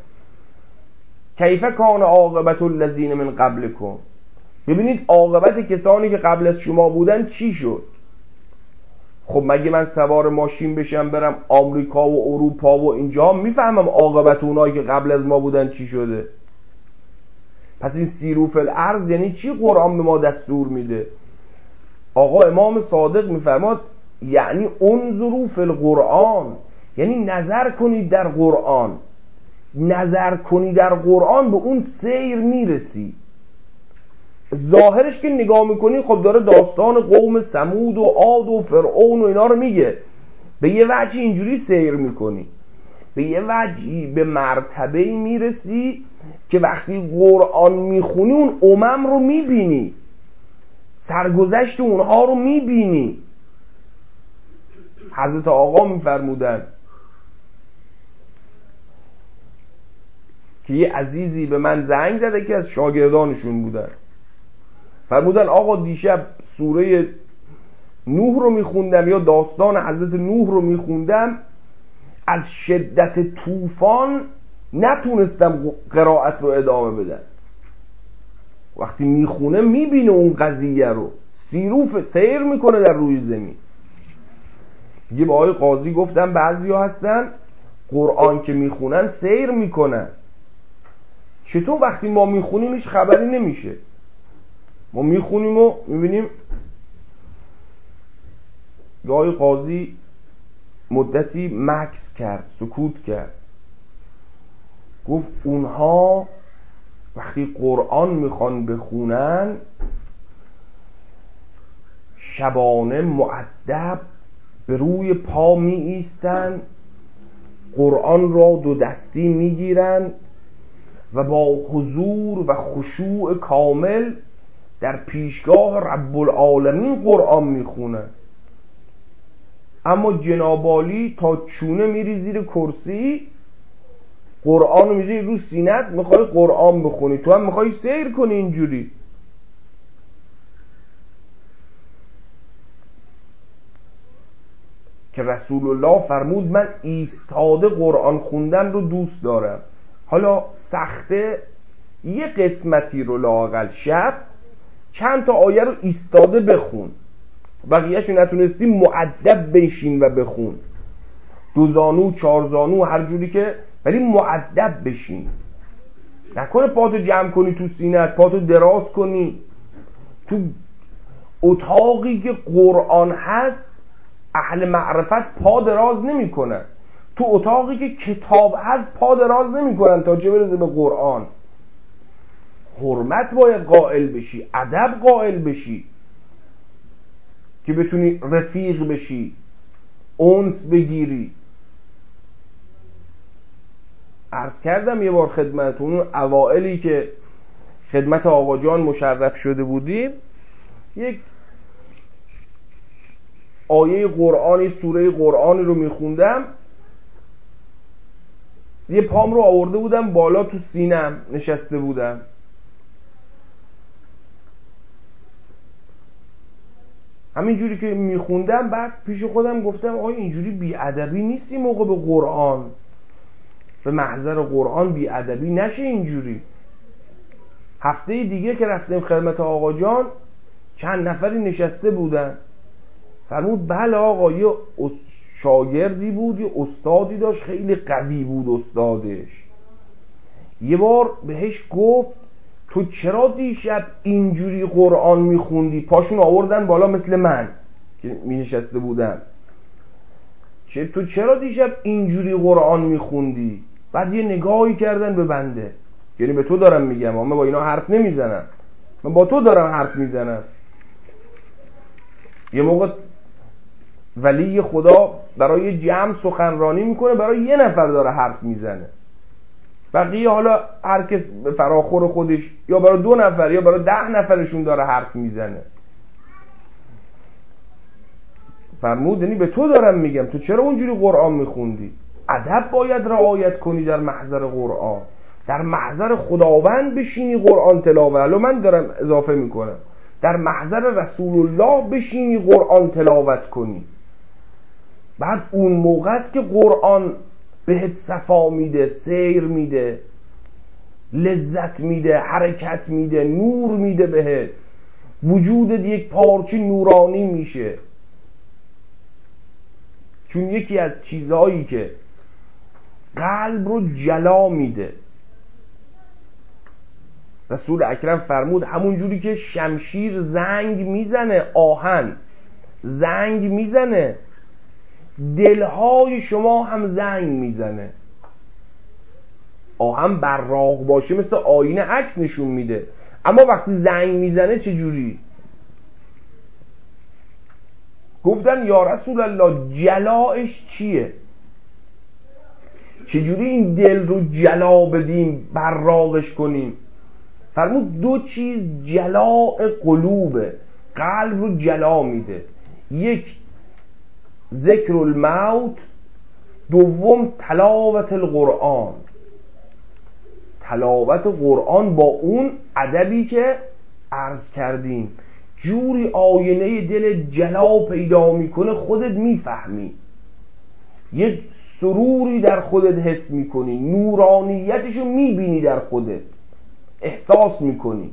کیف کان عاقبت الذین من قبلکم، ببینید عاقبت کسانی که قبل از شما بودن چی شد. خب مگه من سوار ماشین بشم برم آمریکا و اروپا و اینجا میفهمم عاقبت اونایی که قبل از ما بودن چی شده؟ پس این سیروا فی الارض یعنی چی؟ قرآن به ما دستور میده. آقا امام صادق میفرماد یعنی انظروا فی القرآن، یعنی نظر کنید در قرآن. نظر کنی در قرآن به اون سیر میرسی. ظاهرش که نگاه میکنی خب داره داستان قوم ثمود و عاد و فرعون و اینا رو میگه، به یه وجه اینجوری سیر میکنی، به یه وجهی به مرتبه‌ای میرسی که وقتی قرآن میخونی اون امم رو میبینی، سرگذشت اونها رو میبینی. حضرت آقا میفرمودن که یه عزیزی به من زنگ زده که از شاگردانشون بودن، فرمودن آقا دیشب سوره نوح رو میخوندم یا داستان حضرت نوح رو میخوندم، از شدت طوفان نتونستم قرائت رو ادامه بدم. وقتی میخونه میبینه اون قضیه رو، سیر میکنه در روی زمین. یه با آقای قاضی گفتم بعضیا هستن قرآن که میخونن سیر میکنن. چطور وقتی ما میخونیم هیچ خبری نمیشه؟ ما میخونیم و میبینیم گاهی قاضی مدتی مکث کرد، سکوت کرد، گفت اونها وقتی قرآن میخوان بخونن شبانه مؤدب به روی پا می ایستن، قرآن را دو دستی میگیرن و با حضور و خشوع کامل در پیشگاه رب العالمین قرآن میخونن. اما جنابالی تا چونه میری زیر کرسی، قرآن رو میذاری رو سینت، میخوای قرآن بخونی، تو هم میخوای سیر کنی اینجوری. که رسول الله فرمود من ایستاده قرآن خوندن رو دوست دارم. حالا سخته یه قسمتی رو لااقل شب چند تا آیه رو ایستاده بخون، بقیه‌شو نتونستی مؤدب بشین و بخون، 2 زانو 4 زانو هر جوری که، ولی مؤدب بشین. نکنه پاتو جمع کنی تو سینت، پاتو دراز کنی. تو اتاقی که قرآن هست اهل معرفت پا دراز نمی کنن، تو اتاقی که کتاب هست پا دراز نمی کنن تا چه برسه به قرآن. حرمت باید قائل بشی، ادب قائل بشی که بتونی رفیق بشی، انس بگیری. عرض کردم یه بار خدمتتون، اون اوائلی که خدمت آقا جان مشرف شده بودیم، یک آیه قرآنی، سوره قرآنی رو میخوندم، یه پام رو آورده بودم بالا، تو سینم نشسته بودم. همینجوری که میخوندم بعد پیش خودم گفتم آیا اینجوری بیادبی نیستی موقع به قرآن، به محضر قرآن بیادبی نشه اینجوری. هفته دیگه که رفتیم خدمت آقا جان، چند نفری نشسته بودن، فرمود بله آقا یه شاگردی بود، یه استادی داشت خیلی قوی بود استادش، یه بار بهش گفت تو چرا دیشب اینجوری قرآن میخوندی؟ پاشون آوردن بالا مثل من که می نشسته بودن، تو چرا دیشب اینجوری قرآن میخوندی؟ بعد یه نگاهی کردن به بنده، یعنی به تو دارم میگم، من با اینا حرف نمیزنم، من با تو دارم حرف میزنم. یه موقع ولی خدا برای جمع سخنرانی میکنه، برای یه نفر داره حرف میزنه، بقیه حالا هر کس به فراخور خودش، یا برای 2 نفر یا برای 10 نفرشون داره حرف میزنه. فرمود یعنی به تو دارم میگم، تو چرا اونجوری قرآن میخوندی؟ ادب باید رعایت کنی در محضر قرآن، در محضر خداوند بشینی قرآن تلاوت. حالا من دارم اضافه میکنم، در محضر رسول الله بشینی قرآن تلاوت کنی. بعد اون موقع است که قرآن بهت صفا میده، سیر میده، لذت میده، حرکت میده، نور میده بهت، وجودت یک پارچه نورانی میشه. چون یکی از چیزهایی که قلب رو جلا میده، رسول اکرم فرمود همون جوری که شمشیر زنگ میزنه، آهن زنگ میزنه، دلهای شما هم زنگ میزنه. آهن براق باشه مثل آینه عکس نشون میده، اما وقتی زنگ میزنه چه جوری؟ گفتن یا رسول الله جلاش چیه؟ چجوری این دل رو جلا بدیم، براقش کنیم؟ فرمود 2 چیز جلاء قلوبه، قلب رو جلا میده، یک ذکر الموت، دوم تلاوت القرآن. تلاوت قرآن با اون ادبی که عرض کردیم جوری آینه دل جلا پیدا میکنه، خودت میفهمی، یک سروری در خودت حس میکنی، نورانیتشو میبینی در خودت، احساس میکنی.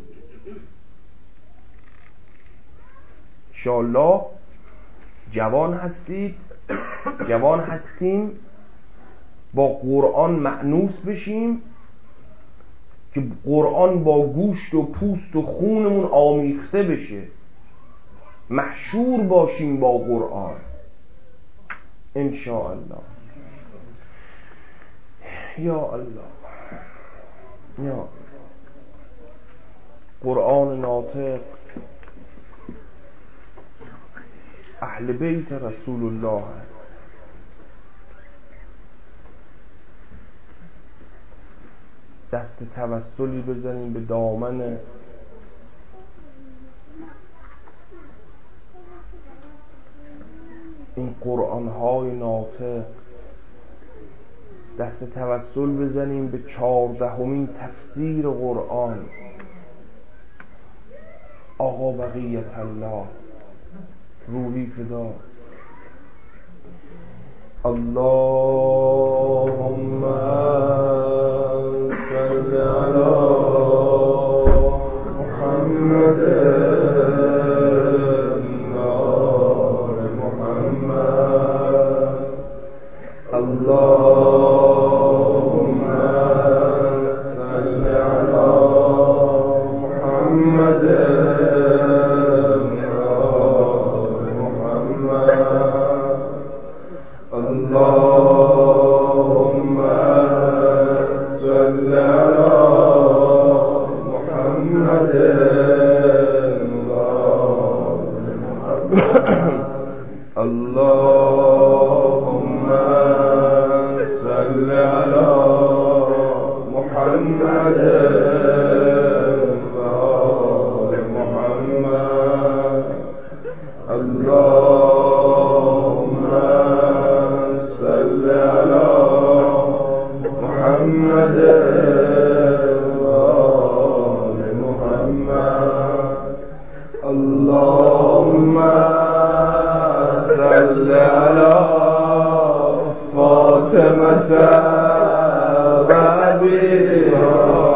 انشاءالله جوان هستید، جوان هستیم، با قرآن مأنوس بشیم، که قرآن با گوشت و پوست و خونمون آمیخته بشه، محشور باشیم با قرآن انشاءالله. یا الله یا قرآن ناطق اهل بیت رسول الله. دست توسلی بزنیم به دامن این قرآن‌های ناطق، دست توسل بزنیم به 14مین تفسیر قرآن آقا بقیت الله روحی فدا. اللهم صل علی محمد نار محمد. اللهم صل علی محمد اللهم صل على محمد اللهم صل على محمد اللهم صل على محمد وآل محمد. اللهم صل على فاطمة وأبيها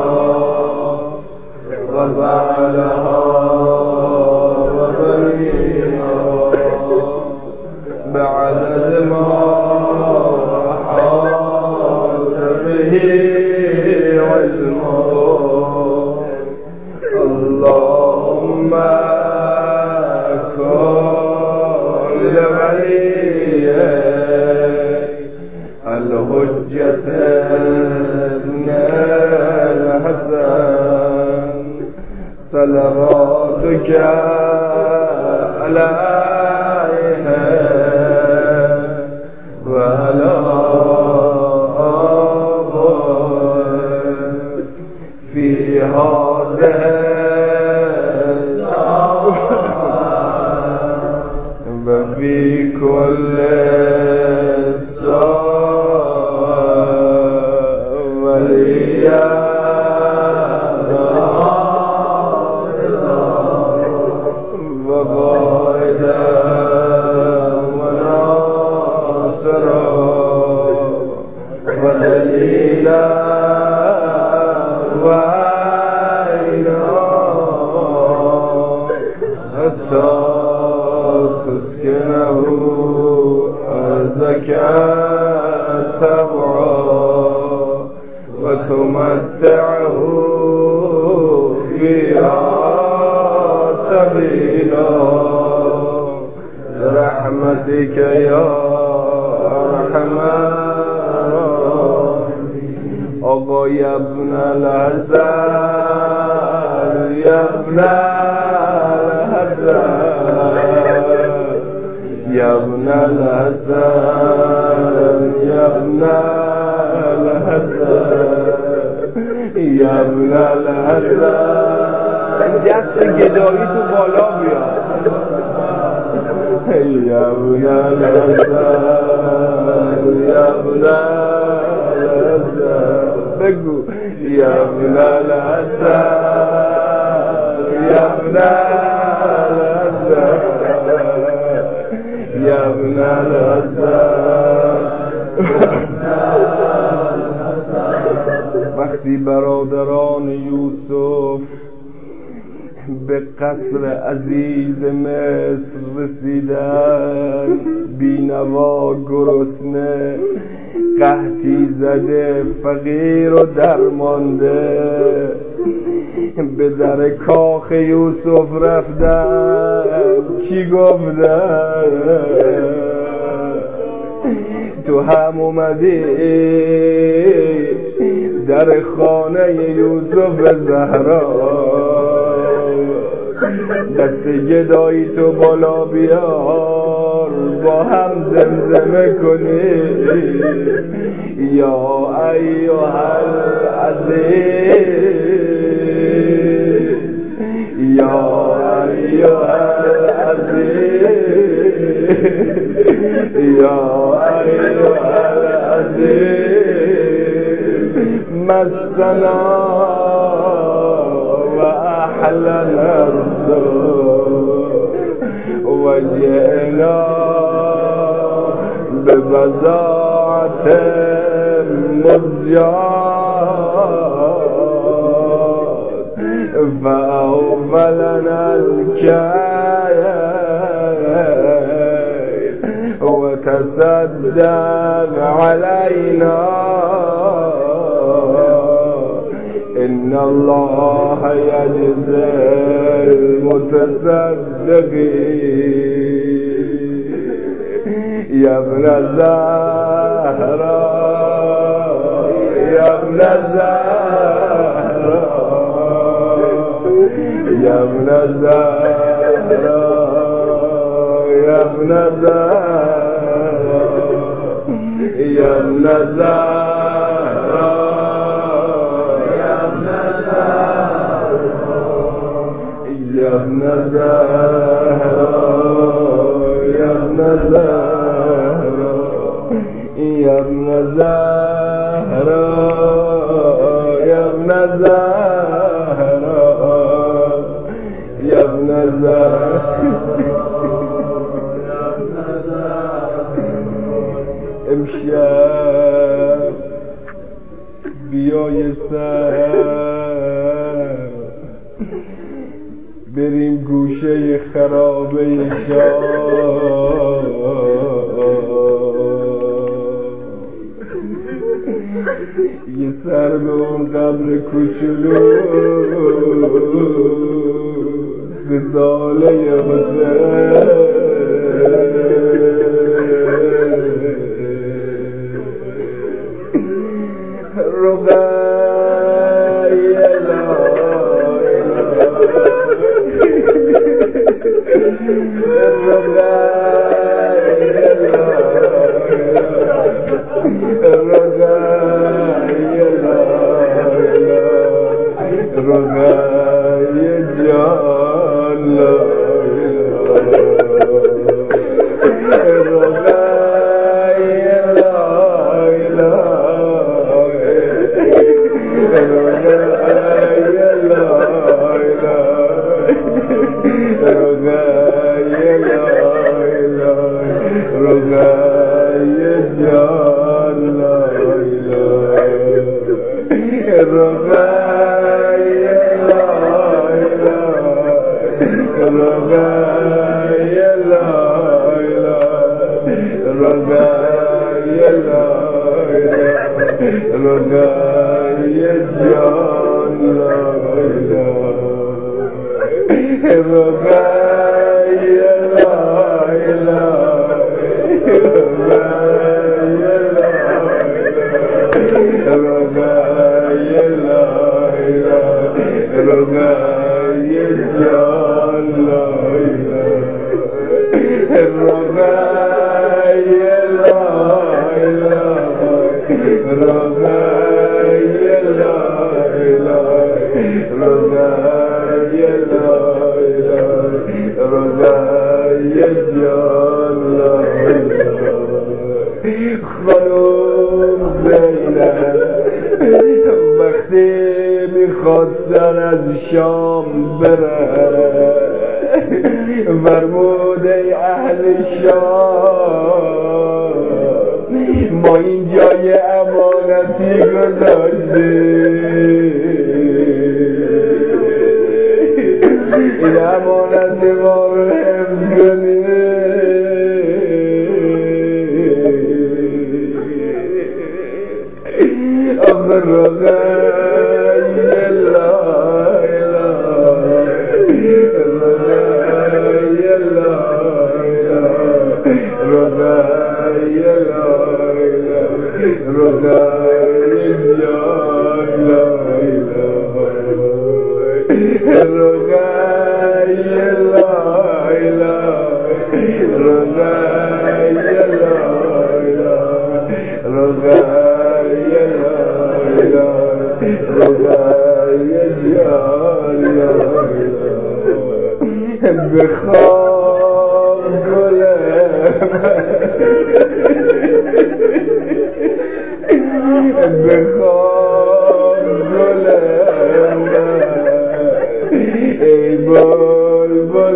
وبعلها وبنيها بعدد ما أحاط به علمه. اللهم كن لوليك الحجة ابن الحسن صلواتك عليه وعلى في هذه الساعة وفي كل ساعة وليا وقائدا وناصرا ودليلا حتى تسكنه أرضك تبعا وتمتعه فيها سبيلا برحمتك يا أرحم الراحمين. آقا یا ابن الحسن یا ابن يا ابن الحسن يا ابن الحسن يا ابن الحسن دست گدایی تو بالا بیا. يا ابن الحسن يا ابن الحسن بگو يا ابن الحسن يا ابن الحسن يا ابن الحسن. وقتی برادران یوسف به قصر عزیز مصر رسیدن، بینوا گرسنه قحطی زده فقیر و درمانده، به در کاخ یوسف رفتن چی گفتن؟ تو هم اومدی در خانه یوسف زهرا، دست گدایی تو بالا بیار با هم زمزمه کنی، یا ایها العزیز، یا ایها العزیز، یا ایها العزیز، مسنا و احلنا و جئنا ببضاعة مزجاة فأوفلنا الكيل وتصدق علينا إن الله يجزي المتصدقين. يا ابن الزهراء، يا ابن الزهراء، يا ابن الزهراء، يا ابن الزهراء، يا ابن الزهراء، يا ابن الزهراء، يا ابن الزهراء، يا ابن الزهراء، يا ابن الزهراء، يا ابن الزهراء، امشب بیای سر بریم گوشه خرابه شاه، یه سر به اون قبر کوچولو زاله حسین، رقای رقای جان لا خانم زینب وقتی میخواستن از شام بره فرموده ای اهل شام ما اینجا یه امانتی گذاشتیم، این امانت ما رو حفظ کنی آخه رضای الله رضای الله رضای الله رضای جان لا اله رضای الله رضای الله رضای رضای جان لا اله بخواب بخواب گلم ای بلبل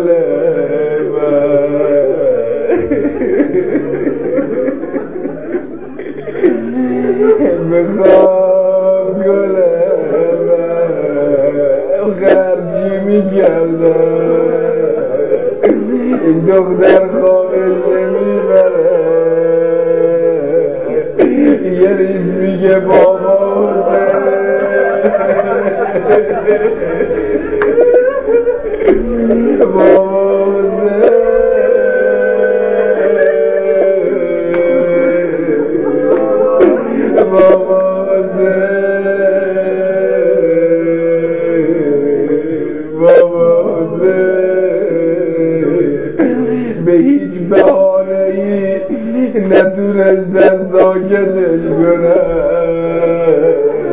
بخواب گلم خرجی میگرده این دختر خوابش میبره یه ریز میگه بابا به هیچ بهانه‌ای نتونستن ساکتش کنن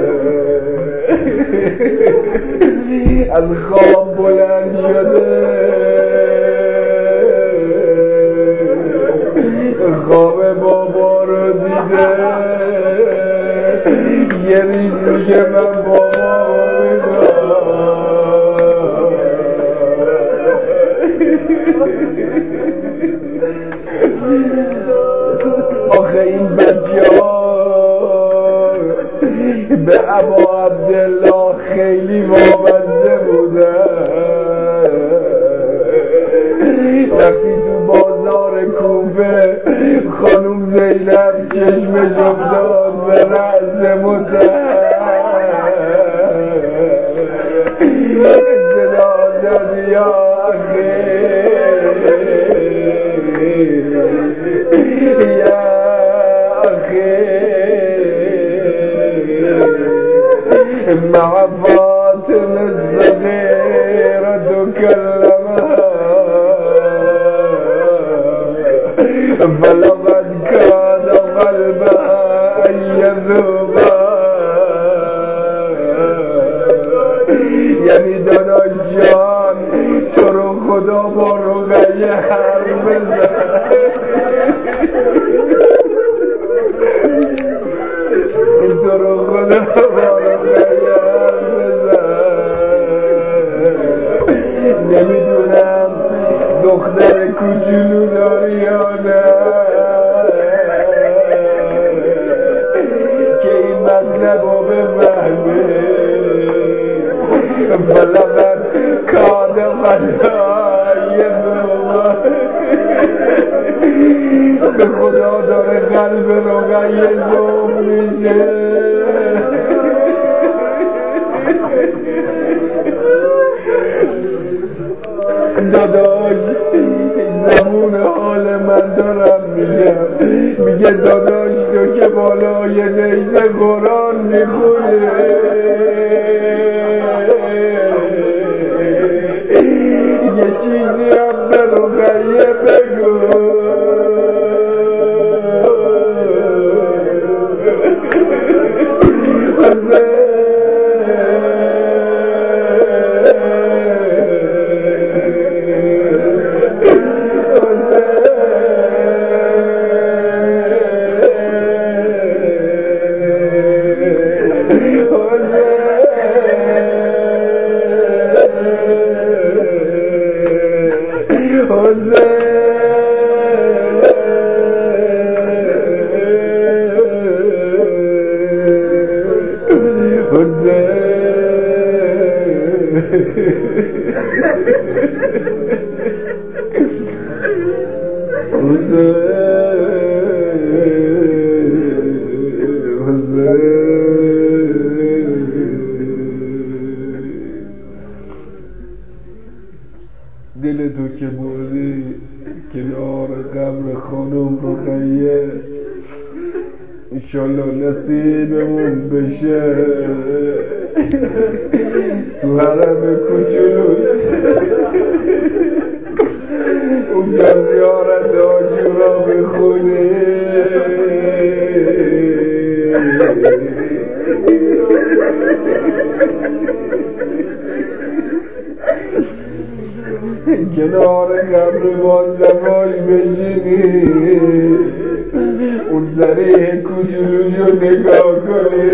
از خواب بلند شده خواب بابا رو دیده یه ریز میگه من بابا آخه این بچه ها به ابا عبدالله خیلی وابسته بودن وقتی تو بازار کوفه خانوم زینب چشمش افتاد به رأس صدا زد یا اخی یا اخی مع فاطم الصغيرة كلمها فلقد كاد قلبها أن يذوبا یعنی داداش جان تو رو خدا با رقیه حرف بزن تو رو خدا با رقیه حرف بزن نمیدونم دختر کوچولو داری یا نه که این مطلب رو بفهمه فلقد کاد قلبهای به خدا داره قلب رقیه ذوب میشه داداش زبون حال من دارم میگه داداش تو که بالای نیزه قرآن میخونه یه چیزی هم به رقیه بگو دل تو که بردی کنار قبر خانم رقیه انشالله نصیبمون بشه تو حرم کوچولو اونجا زیارت عاشورا بخونی کنار قبر بازدماش بشینی اون ذریح کوچولوشو نگاه کنی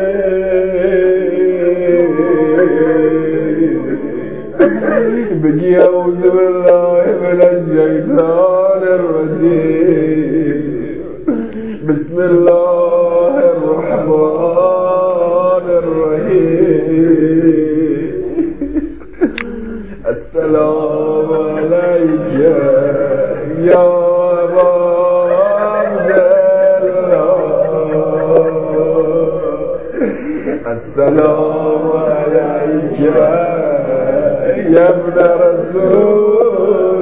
بگی اعوذ بالله من الشیطان الرجیم بسم الله الرحمن الرحیم السلام علیک یا ابا عبدالله السلام علیک یا ابن رسول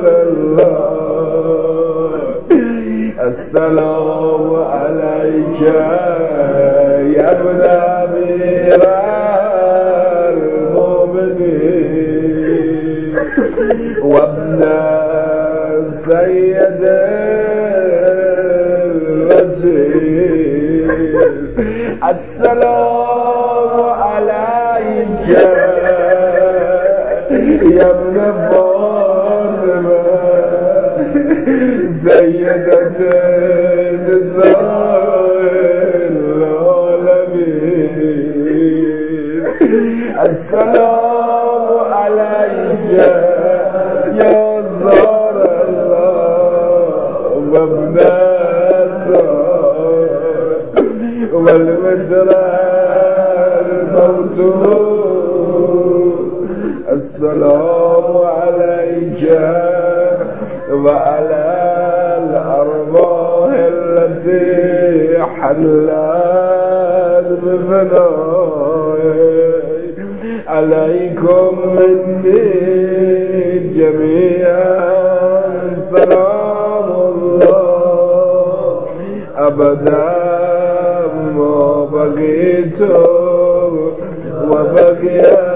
الله السلام علیک یا ابن امیر المؤمنین و ابن سید الرسول السلام علیک یا ابن فاطمه سیدت نساء العالمین السلام علیک یا زار الله و ابن الزار و المجرى الموت السلام عليك وعلى الأرواح التي حلت بفنائك عليكم مني جميعا سلام الله أبدا ما بقيت وبقي